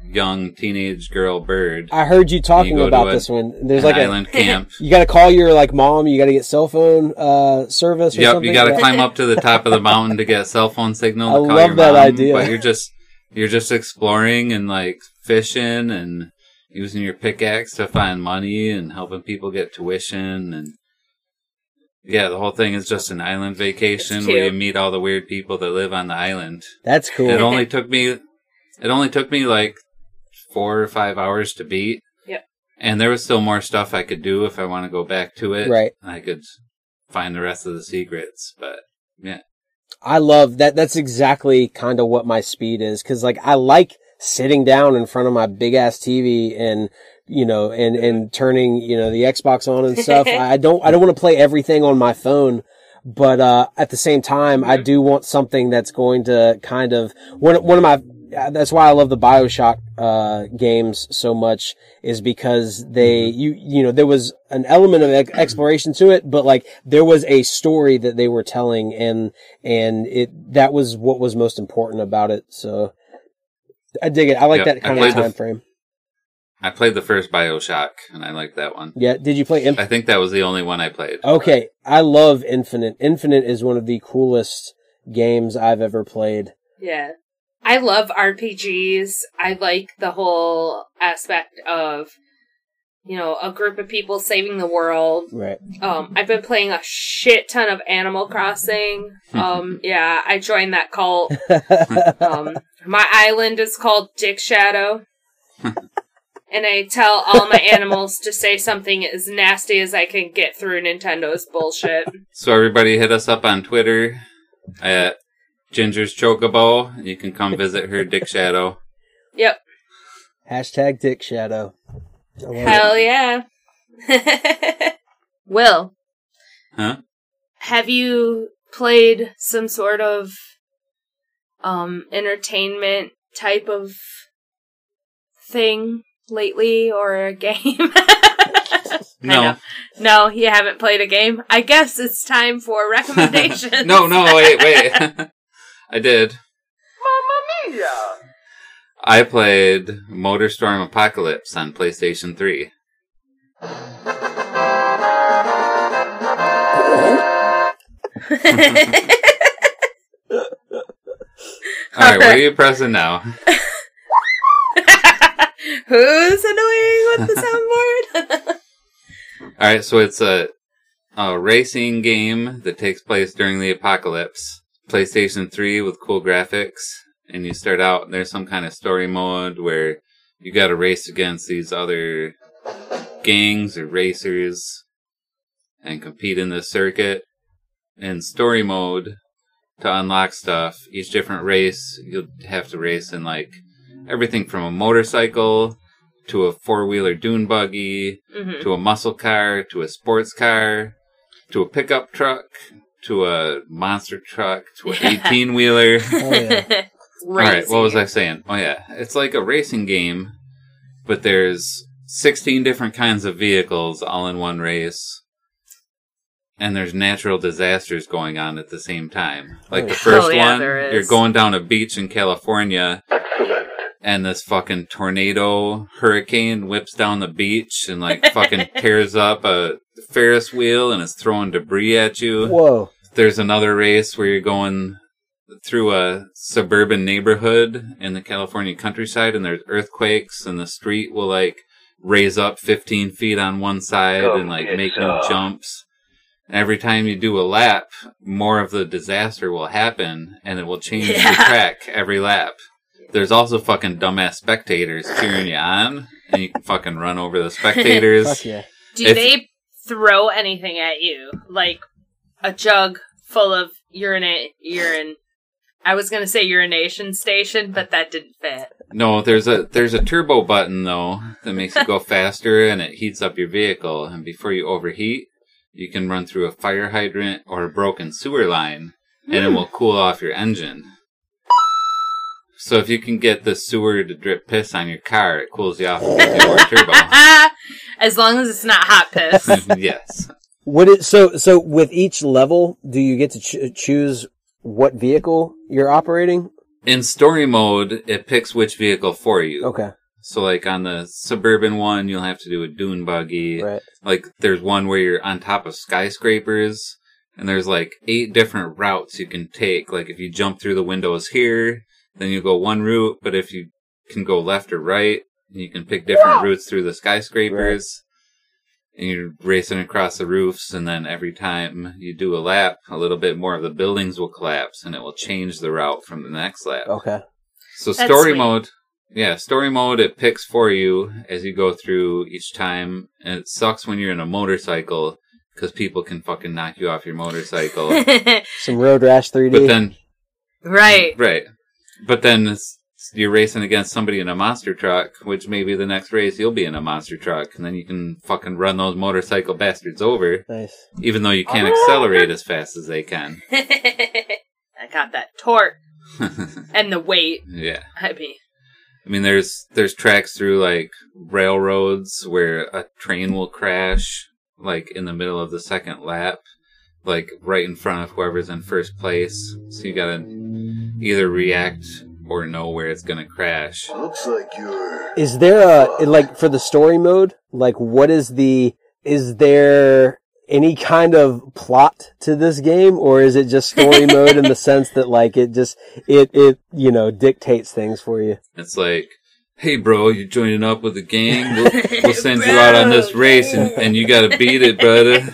young teenage girl bird. I heard you talking go about to a- this one. There's an like island a camp. you got to call your like mom. You got to get cell phone uh, service. Or Yep, something? you got to Yeah. climb up to the top of the mountain to get a cell phone signal. To I call love your that mom, idea. But you're just you're just exploring and like fishing and using your pickaxe to find money and helping people get tuition and yeah, the whole thing is just an island vacation It's where you cute. meet all the weird people that live on the island. That's cool. It only took me it only took me like four or five hours to beat. Yep. And there was still more stuff I could do if I want to go back to it. Right. I could find the rest of the secrets, but yeah. I love that. That's exactly kind of what my speed is. Cause like I like sitting down in front of my big ass T V and, you know, and, and turning, you know, the Xbox on and stuff. I don't, I don't want to play everything on my phone, but, uh, at the same time, I do want something that's going to kind of, one, one of my, that's why I love the BioShock, uh, games so much is because they, you, you know, there was an element of ex- exploration to it, but like there was a story that they were telling and, and it, that was what was most important about it. So I dig it. I like Yep, that I kind of played the- time frame. I played the first BioShock, and I liked that one. Yeah. Did you play? Inf- I think that was the only one I played. okay. I love Infinite. Infinite is one of the coolest games I've ever played. Yeah. I love R P Gs. I like the whole aspect of, you know, a group of people saving the world. Right. Um, I've been playing a shit ton of Animal Crossing. Um, yeah, I joined that cult. Um, my island is called Dick Shadow. And I tell all my animals to say something as nasty as I can get through Nintendo's bullshit. So everybody hit us up on Twitter at Ginger's Chocobo. You can come visit her Dick Shadow. Yep. Hashtag Dick Shadow. I love Hell it. yeah. Will, Huh? have you played some sort of um entertainment type of thing lately or a game? I No. know. No, you haven't played a game. I guess it's time for recommendations. no, no, wait, wait. I did. Mamma mia! I played MotorStorm Apocalypse on PlayStation three. Alright, what are you pressing now? Who's annoying with the soundboard? Alright, so it's a, a racing game that takes place during the apocalypse. PlayStation three with cool graphics. And you start out, and there's some kind of story mode where you gotta race against these other gangs or racers and compete in this circuit. In story mode, to unlock stuff, each different race, you'll have to race in like everything from a motorcycle to a four-wheeler dune buggy Mhm. to a muscle car to a sports car to a pickup truck to a monster truck to an eighteen-wheeler. Oh, yeah. Alright, what was I saying? Oh yeah, it's like a racing game, but there's sixteen different kinds of vehicles all in one race. And there's natural disasters going on at the same time. Like the first Oh, yeah, one, there is. you're going down a beach in California, and this fucking tornado hurricane whips down the beach and like fucking tears up a Ferris wheel and is throwing debris at you. Whoa. There's another race where you're going through a suburban neighborhood in the California countryside, and there's earthquakes, and the street will like raise up fifteen feet on one side and like make new jumps. And every time you do a lap, more of the disaster will happen, and it will change Yeah. the track every lap. There's also fucking dumbass spectators cheering you on, and you can fucking run over the spectators. Fuck yeah. Do If- they throw anything at you? Like a jug full of urinate urine. I was gonna say urination station, but that didn't fit. No, there's a there's a turbo button though that makes you go faster, and it heats up your vehicle. And before you overheat, you can run through a fire hydrant or a broken sewer line, and it will cool off your engine. So if you can get the sewer to drip piss on your car, it cools you off and gives you more turbo. As long as it's not hot piss. Yes. Would it, so, so with each level, do you get to ch- choose what vehicle you're operating? in story mode, it picks which vehicle for you. Okay. So, like, on the Suburban one, you'll have to do a dune buggy. Right. Like, there's one where you're on top of skyscrapers, and there's, like, eight different routes you can take. Like, if you jump through the windows here, then you go one route, but if you can go left or right, you can pick different routes through the skyscrapers. Right. And you're racing across the roofs, and then every time you do a lap, a little bit more of the buildings will collapse, and it will change the route from the next lap. Okay. So That's story sweet. mode, yeah, story mode, it picks for you as you go through each time, and it sucks when you're in a motorcycle, because people can fucking knock you off your motorcycle. Some Road Rash three D. But then, Right. right, but then it's, you're racing against somebody in a monster truck, which maybe the next race you'll be in a monster truck, and then you can fucking run those motorcycle bastards over, Nice. even though you can't accelerate as fast as they can. I got that torque and the weight. Yeah. I mean, I mean, there's there's tracks through, like, railroads where a train will crash, like, in the middle of the second lap, like, right in front of whoever's in first place. So you gotta either react or know where it's gonna crash. Looks like you're... Is there a, like, for the story mode, like, what is the, is there any kind of plot to this game, or is it just story mode in the sense that, like, it just, it, it, you know, dictates things for you? It's like, hey, bro, you joining up with the gang? We'll, we'll send you out on this race, and, and you gotta beat it, brother.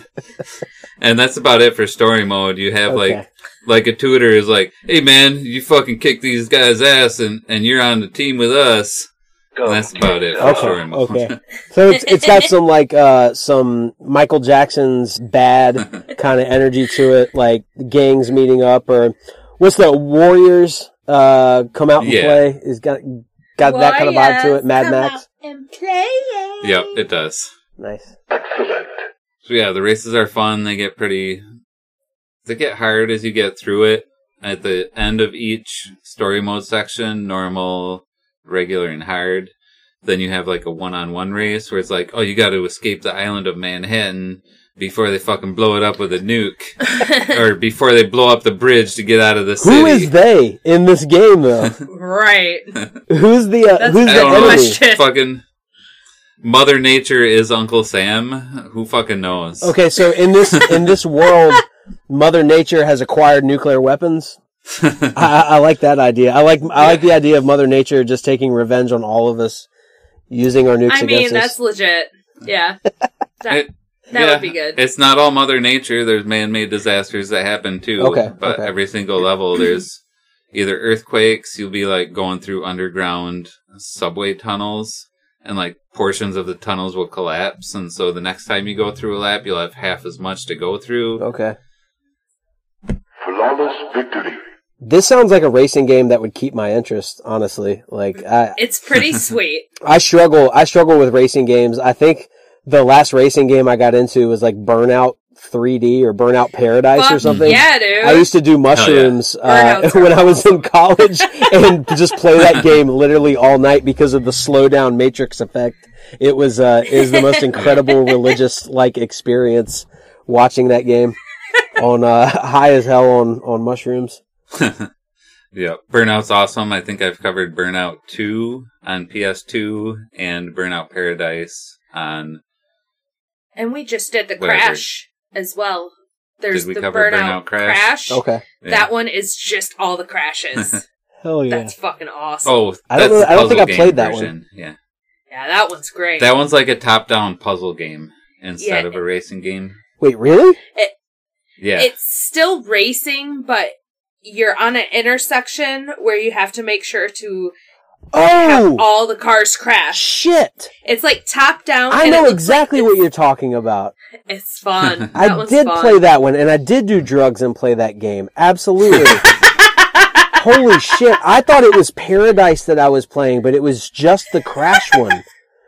And that's about it for story mode. You have, Okay. like, like a tutor is like, hey, man, you fucking kick these guys' ass, and, and you're on the team with us. And that's about it for story Okay, mode. okay. So it's it's got some, like, uh, some Michael Jackson's Bad kind of energy to it, like gangs meeting up, or what's the Warriors, uh, come out and Yeah. play? Is got, got that kind of vibe to it, Mad Come Max? out and play. Yep, it does. Nice. Excellent. So yeah, the races are fun. They get pretty, they get hard as you get through it. At the end of each story mode section, normal, regular, and hard, then you have like a one-on-one race where it's like, oh, you got to escape the island of Manhattan before they fucking blow it up with a nuke, or before they blow up the bridge to get out of the city. Who is they in this game, though? Right. Who's the, uh, That's who's I the don't the know. enemy? question. Fucking Mother Nature is Uncle Sam. Who fucking knows? Okay, so in this, in this world, Mother Nature has acquired nuclear weapons. I, I I like that idea. I like, I like the idea of Mother Nature just taking revenge on all of us, using our nukes I mean, against us. that's legit. Yeah. That, It- that yeah, would be good. It's not all Mother Nature. There's man-made disasters that happen too. Okay, But okay. every single level, there's either earthquakes, you'll be like going through underground subway tunnels, and like portions of the tunnels will collapse, and so the next time you go through a lap, you'll have half as much to go through. Okay. Flawless victory. This sounds like a racing game that would keep my interest, honestly. Like, I, It's pretty sweet. I struggle, I struggle with racing games. I think the last racing game I got into was like Burnout three D or Burnout Paradise or Fuck something. yeah, dude. I used to do mushrooms uh, Burnouts are when I was in college and just play that game literally all night because of the slow down Matrix effect. It was, uh, it was the most incredible religious like experience watching that game on, uh, high as hell on, on mushrooms. Yeah, Burnout's awesome. I think I've covered Burnout two on P S two and Burnout Paradise on... And we just did the Whatever. Crash as well. There's Did we the cover Burnout, Burnout Crash? Okay. Yeah. That one is just all the crashes. Hell yeah. That's fucking awesome. Oh, I don't that's know- the I don't think puzzle I game played that one. version. Yeah. Yeah, that one's great. That one's like a top-down puzzle game instead Yeah. of a racing game. Wait, really? Yeah. It's still racing, but you're on an intersection where you have to make sure to have Oh! all the cars crash. Shit! It's like top down. I and know it looks exactly like what you're talking about. it's, it's fun. That I one's did fun. play that one, and I did do drugs and play that game. Absolutely. Holy shit. I thought it was Paradise that I was playing, but it was just the Crash one.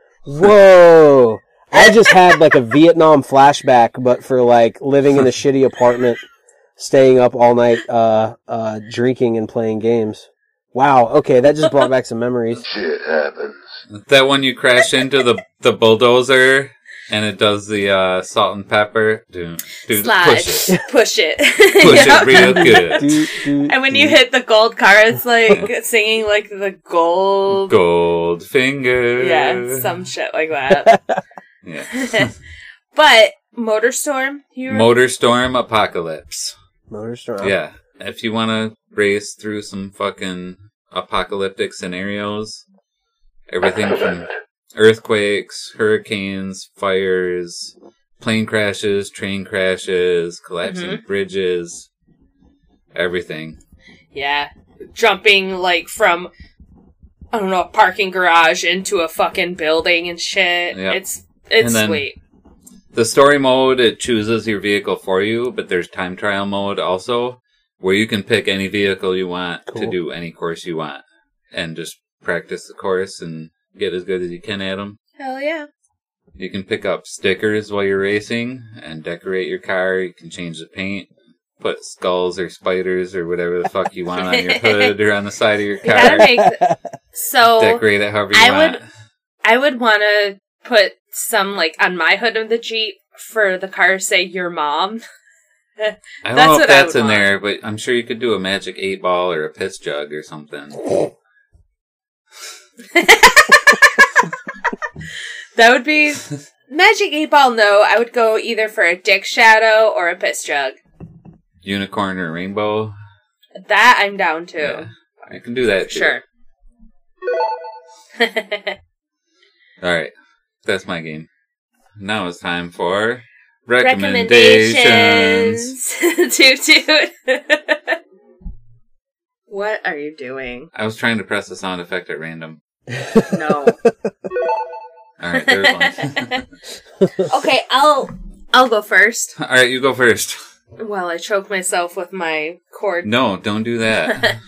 Whoa. I just had like a Vietnam flashback, but for like living in a shitty apartment, staying up all night, uh, uh, drinking and playing games. Wow. Okay. That just brought back some memories. Shit happens. That one you crash into the, the bulldozer And it does the uh, salt and pepper. Dude, dude, Slide. push it. Push it. Push Yep. it real good. Do, do, And when you do. hit the gold car, it's like singing like the gold. Gold finger. Yeah, some shit like that. Yeah. But Motorstorm, you Motorstorm Apocalypse. Motorstorm. Yeah. If you want to race through some fucking apocalyptic scenarios, everything from earthquakes, hurricanes, fires, plane crashes, train crashes, collapsing Mhm. bridges, everything. yeah, jumping like from I don't know a parking garage into a fucking building and shit. Yep. It's it's And then- sweet. The story mode, it chooses your vehicle for you, but there's time trial mode also, where you can pick any vehicle you want to Cool. do any course you want, and just practice the course and get as good as you can at them. Hell yeah. You can pick up stickers while you're racing and decorate your car. You can change the paint, put skulls or spiders or whatever the fuck you want on your hood or on the side of your You gotta car. make so. Decorate it however you I want. would- I would want to put some like on my hood of the Jeep for the car say your mom. I don't That's know what if I that's would in want. there, but I'm sure you could do a magic eight ball or a piss jug or something. That would be Magic eight Ball. No, I would go either for a dick shadow or a piss jug. Unicorn or rainbow. That I'm down to. Yeah, I can do that For too. sure. Alright, that's my game. Now it's time for recommendations. Recommendations. Toot toot. What are you doing? I was trying to press the sound effect at random. No. Alright, there's one. Okay, I'll I'll go first. Alright, you go first. Well, I choked myself with my cord. No, don't do that.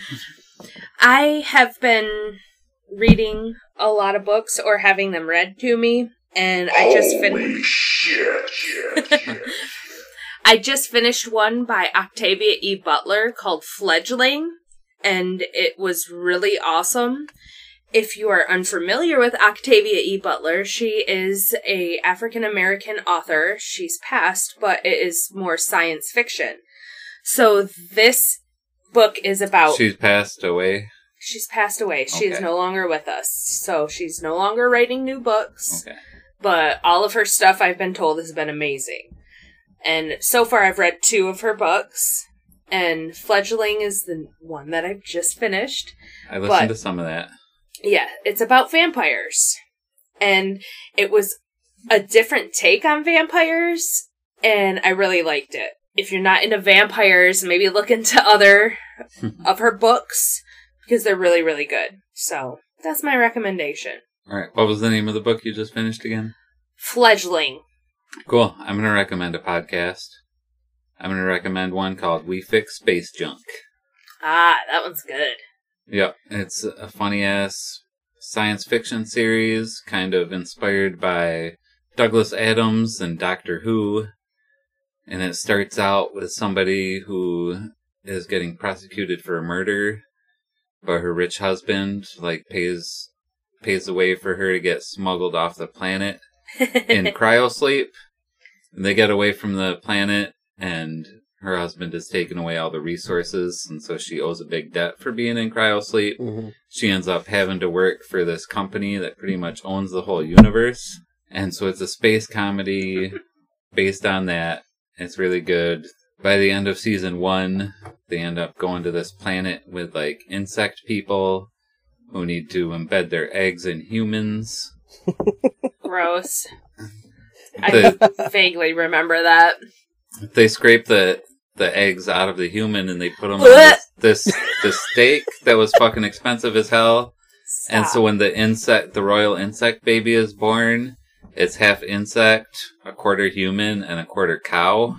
I have been reading a lot of books or having them read to me, and I just Holy finished. shit, shit, shit. I just finished one by Octavia E. Butler called Fledgling, and it was really awesome. If you are unfamiliar with Octavia E. Butler, she is a African American author. She's passed, but it is more science fiction. So this book is about... She's passed away. She's passed away. She is Okay. no longer with us. So she's no longer writing new books. Okay. But all of her stuff, I've been told, has been amazing. And so far, I've read two of her books. And Fledgling is the one that I've just finished. I listened But- to some of that. Yeah, it's about vampires. And it was a different take on vampires. And I really liked it. If you're not into vampires, maybe look into other of her books. Because they're really, really good. So, that's my recommendation. Alright, what was the name of the book you just finished again? Fledgling. Cool. I'm going to recommend a podcast. I'm going to recommend one called We Fix Space Junk. Ah, that one's good. Yep. It's a funny ass science fiction series, kind of inspired by Douglas Adams and Doctor Who. And it starts out with somebody who is getting prosecuted for a murder, but her rich husband, like, pays pays the way for her to get smuggled off the planet in cryosleep. And they get away from the planet, and her husband has taken away all the resources, and so she owes a big debt for being in cryosleep. Mm-hmm. She ends up having to work for this company that pretty much owns the whole universe. And so it's a space comedy based on that. It's really good. By the end of season one, they end up going to this planet with, like, insect people who need to embed their eggs in humans. Gross. The- I vaguely remember that. They scrape the the eggs out of the human and they put them on Blech. this, this this steak that was fucking expensive as hell. And so Stop. when the insect, the royal insect baby is born, it's half insect, a quarter human, and a quarter cow.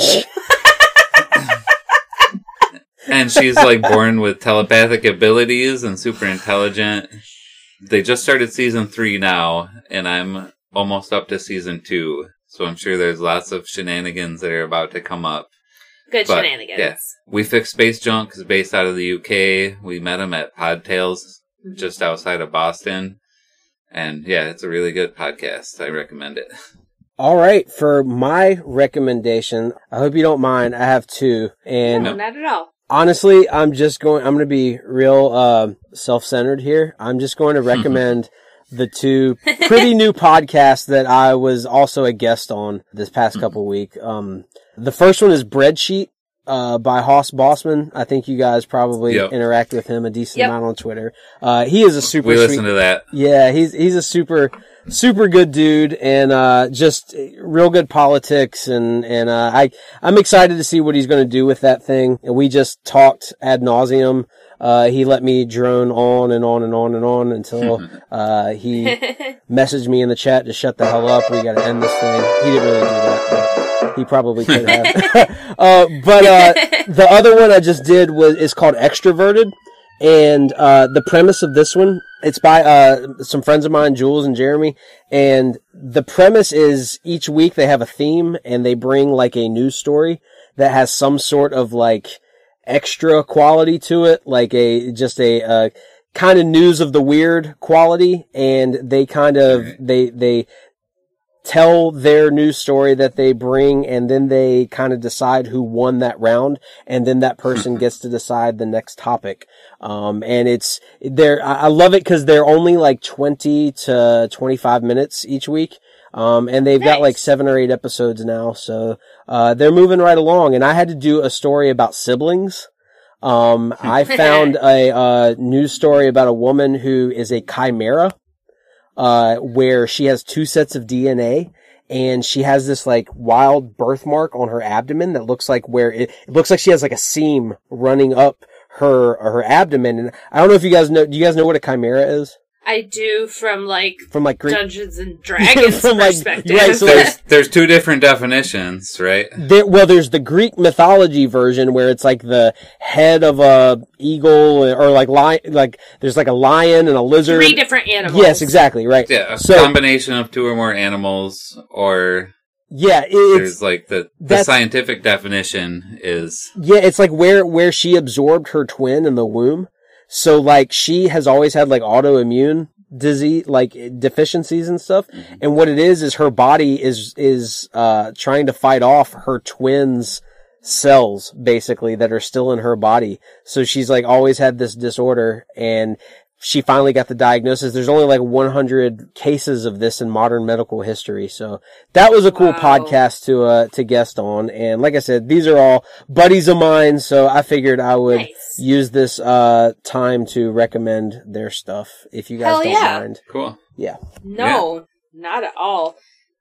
And she's like born with telepathic abilities and super intelligent. They just started season three now, and I'm almost up to season two. So I'm sure there's lots of shenanigans that are about to come up. Good but, shenanigans. yeah. We Fix Space Junk is based out of the U K. We met him at Podtails just outside of Boston. And yeah, it's a really good podcast. I recommend it. All right, for my recommendation, I hope you don't mind. I have two, and No, not at all. honestly, I'm just going. I'm going to be real uh, self-centered here. I'm just going to recommend the two pretty new podcasts that I was also a guest on this past couple week. Um, the first one is Breadsheet uh, by Hoss Bossman. I think you guys probably Yep. interact with him a decent Yep. amount on Twitter. Uh, he is a super. We sweet, listened to that. Yeah, he's he's a super super good dude, and uh just real good politics, and and uh I I'm excited to see what he's going to do with that thing. And we just talked ad nauseum. Uh, he let me drone on and on and on and on until uh he messaged me in the chat to shut the hell up. We got to end this thing. He didn't really do that, but he probably could have. uh, but uh, the other one I just did was is called Extroverted. And, uh, the premise of this one, it's by, uh, some friends of mine, Jules and Jeremy. And the premise is each week they have a theme and they bring like a news story that has some sort of like extra quality to it, like a, just a, uh, kind of news of the weird quality. And they kind of, they, they, tell their news story that they bring, and then they kind of decide who won that round, and then that person gets to decide the next topic. Um, and it's, they're, I I love it because they're only like twenty to twenty-five minutes each week. Um, and they've got Nice. like seven or eight episodes now, so, uh, they're moving right along. And I had to do a story about siblings. Um, I found a, uh, news story about a woman who is a chimera. Uh, where she has two sets of D N A, and she has this like wild birthmark on her abdomen that looks like where it, it looks like she has like a seam running up her her abdomen. And I don't know if you guys know. Do you guys know what a chimera is? I do from like From like Greek. Dungeons and Dragons From, like, perspective. right, so There's there's two different definitions, right? There, well, there's the Greek mythology version where it's like the head of a eagle, or like lion, like there's like a lion and a lizard. Three different animals. Yes, exactly, right. Yeah, a So- combination of two or more animals, or Yeah, it, it's there's like the, the that's- scientific definition is yeah, it's like where where she absorbed her twin in the womb. So like she has always had like autoimmune disease, like deficiencies and stuff. Mm-hmm. And what it is is her body is is uh trying to fight off her twin's cells, basically, that are still in her body. So she's like always had this disorder, and she finally got the diagnosis. There's only like one hundred cases of this in modern medical history. So that was a cool Wow. podcast to, uh, to guest on. And like I said, these are all buddies of mine. So I figured I would Nice. use this, uh, time to recommend their stuff, if you guys Hell don't yeah. mind. cool. Yeah. No, not at all.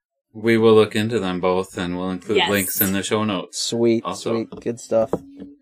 We will look into them both, and we'll include Yes. links in the show notes. Sweet, Also- sweet. Good stuff.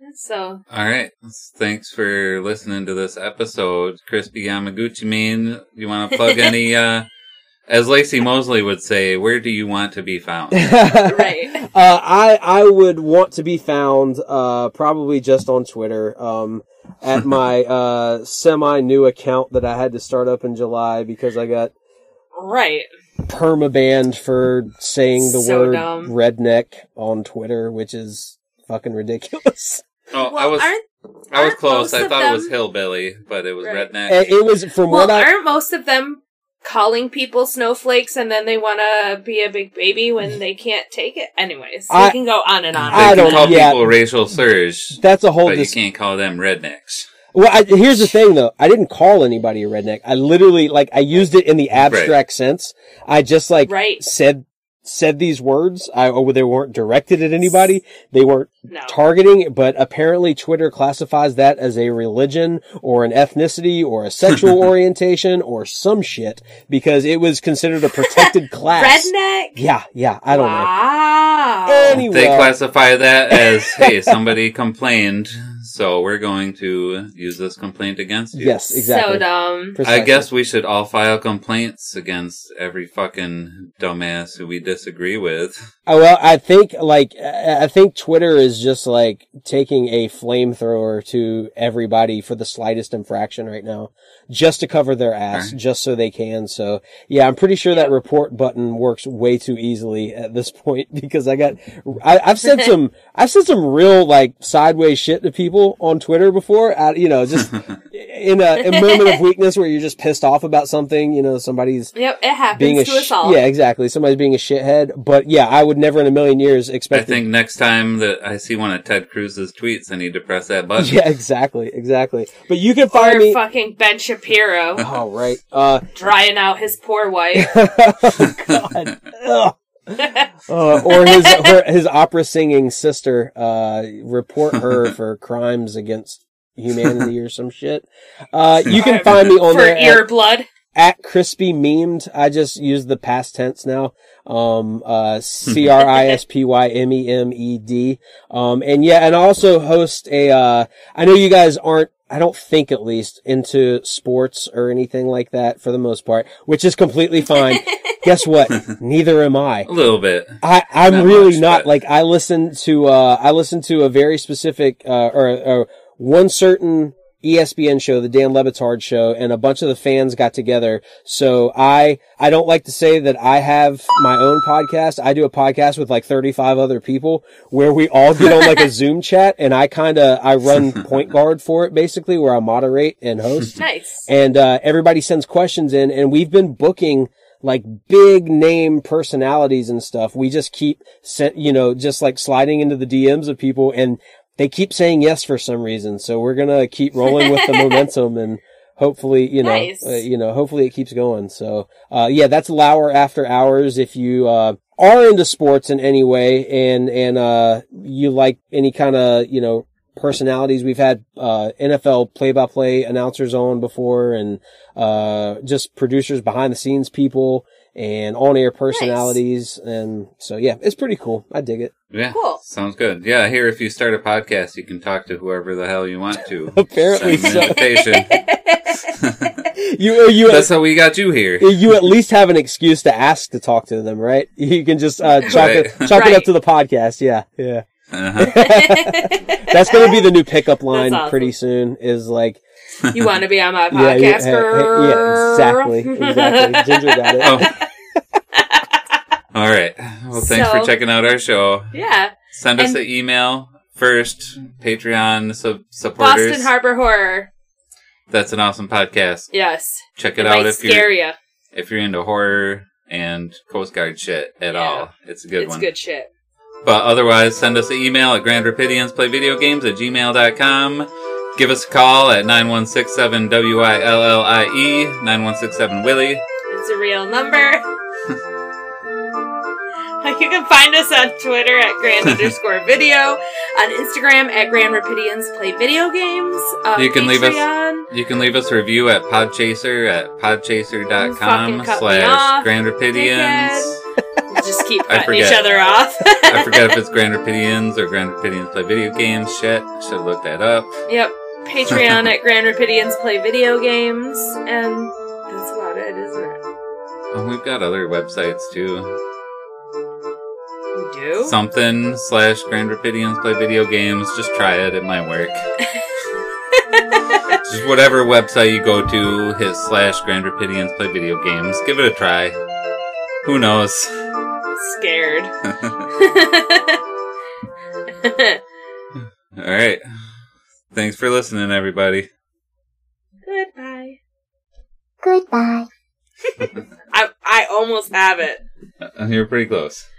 So, All right. Thanks for listening to this episode. Crispy Yamaguchi Man, you want to plug any, uh, as Lacey Mosley would say, where do you want to be found? right. Uh, I, I would want to be found, uh, probably just on Twitter, um, at my, uh, semi-new account that I had to start up in July because I got Right. perma-banned for saying the So word dumb. redneck on Twitter, which is fucking ridiculous. Oh, Well, I was aren't, I was aren't close. most I of thought them- it was hillbilly, but it was Right. redneck. And it was, from well, what I, aren't most of them calling people snowflakes and then they want to be a big baby when they can't take it? Anyways, we I- can go on and on. They I can don't- call yeah. people racial slurs, that's a whole but you dis- can't call them rednecks. Well, I, here's the thing though. I didn't call anybody a redneck. I literally, like, I used it in the abstract sense. I just, like, Right. said, said these words. I, or they weren't directed at anybody. They weren't No. targeting, but apparently Twitter classifies that as a religion or an ethnicity or a sexual orientation or some shit because it was considered a protected class. Redneck? Yeah, yeah, I don't know. Wow. Anyway. They classify that as, hey, somebody complained, so we're going to use this complaint against you. Yes, exactly. So dumb. I Precisely. guess we should all file complaints against every fucking dumbass who we disagree with. Oh, well, I think, like, I I think Twitter is just, like, taking a flamethrower to everybody for the slightest infraction right now, just to cover their ass, Alright. just so they can. So, yeah, I'm pretty sure that report button works way too easily at this point, because I got, I, I've said some, I've said some real, like, sideways shit to people, people on Twitter before. Uh, you know, just in a, a moment of weakness where you're just pissed off about something. You know, somebody's Yep, it happens being a to sh- us all. yeah, exactly. Somebody's being a shithead. But yeah, I would never in a million years I expect. think next time that I see one of Ted Cruz's tweets, I need to press that button. Yeah, exactly, exactly. But you can find Or me. fucking Ben Shapiro Oh right. Uh, drying out his poor wife. oh God. Ugh. Uh, or his her, his opera singing sister. Uh, report her for crimes against humanity or some shit. Uh, you can find me on For there ear at, blood. at crispy memed. I just use the past tense now. Um, uh, C R I S P Y M E M E D. Um, and yeah, and I also host a, uh, I know you guys aren't, I don't think at least, into sports or anything like that for the most part, which is completely fine. Guess what? Neither am I. A little bit. I, I'm Not really much, not, but- like, I listen to, uh, I listen to a very specific, uh, or, or one certain E S P N show, the Dan Le Batard show, and a bunch of the fans got together. So I, I don't like to say that I have my own podcast. I do a podcast with like thirty-five other people where we all get on like a Zoom chat, and I kind of, I run point guard for it basically, where I moderate and host. Nice. And, uh, everybody sends questions in, and we've been booking like big name personalities and stuff. We just keep, sent, you know, just like sliding into the D Ms of people, and they keep saying yes for some reason. So we're going to keep rolling with the momentum, and hopefully, you know, Nice. uh, you know, hopefully it keeps going. So, uh, yeah, that's Lauer After Hours. If you, uh, are into sports in any way, and, and, uh, you like any kind of, you know, personalities. We've had, uh, N F L play-by-play announcers on before, and, uh, just producers, behind the scenes people, and on-air personalities. And so, yeah, it's pretty cool. I dig it. Yeah. Cool. Sounds good. Yeah, here, if you start a podcast, you can talk to whoever the hell you want to. Apparently Send so. an invitation. You, you, That's how we got you here. you at least have an excuse to ask to talk to them, right? You can just, uh, chalk it, Right. chalk it up Right. to the podcast. Yeah, yeah. Uh-huh. That's going to be the new pickup line awesome. pretty soon, is like, You want to be on my yeah, podcast, yeah, girl? yeah, exactly, exactly. Ginger got it. Oh. All right. Well, thanks So- for checking out our show. Yeah. Send us And- an email first. Patreon sub- supporters. Boston Harbor Horror. That's an awesome podcast. Yes. Check It it out might if scare you're you. if you're into horror and Coast Guard shit at Yeah. all. It's a good It's one. good shit. But otherwise, send us an email at grand rapidians play video games at gmail dot com. Give us a call at nine one six seven W I L L I E, nine one six seven Willie. It's a real number. You can find us on Twitter at grand underscore video, on Instagram at Grand Rapidians Play Video Games. Uh, You can leave us- Patreon. You can leave us a review at Podchaser at podchaser dot com Fucking cut me slash off, Grand Rapidians. We just keep I cutting each forget. other off. I forget if it's Grand Rapidians or Grand Rapidians Play Video Games. Shit, should have looked that up. Yep. Patreon at Grand Rapidians Play Video Games. And that's about it, isn't it? Oh, we've got other websites too. We do? Something slash Grand Rapidians Play Video Games. Just try it. It might work. Just whatever website you go to, hit slash Grand Rapidians Play Video Games. Give it a try. Who knows? Scared. Alright. Thanks for listening, everybody. Goodbye. Goodbye. I I almost have it. Uh, You're pretty close.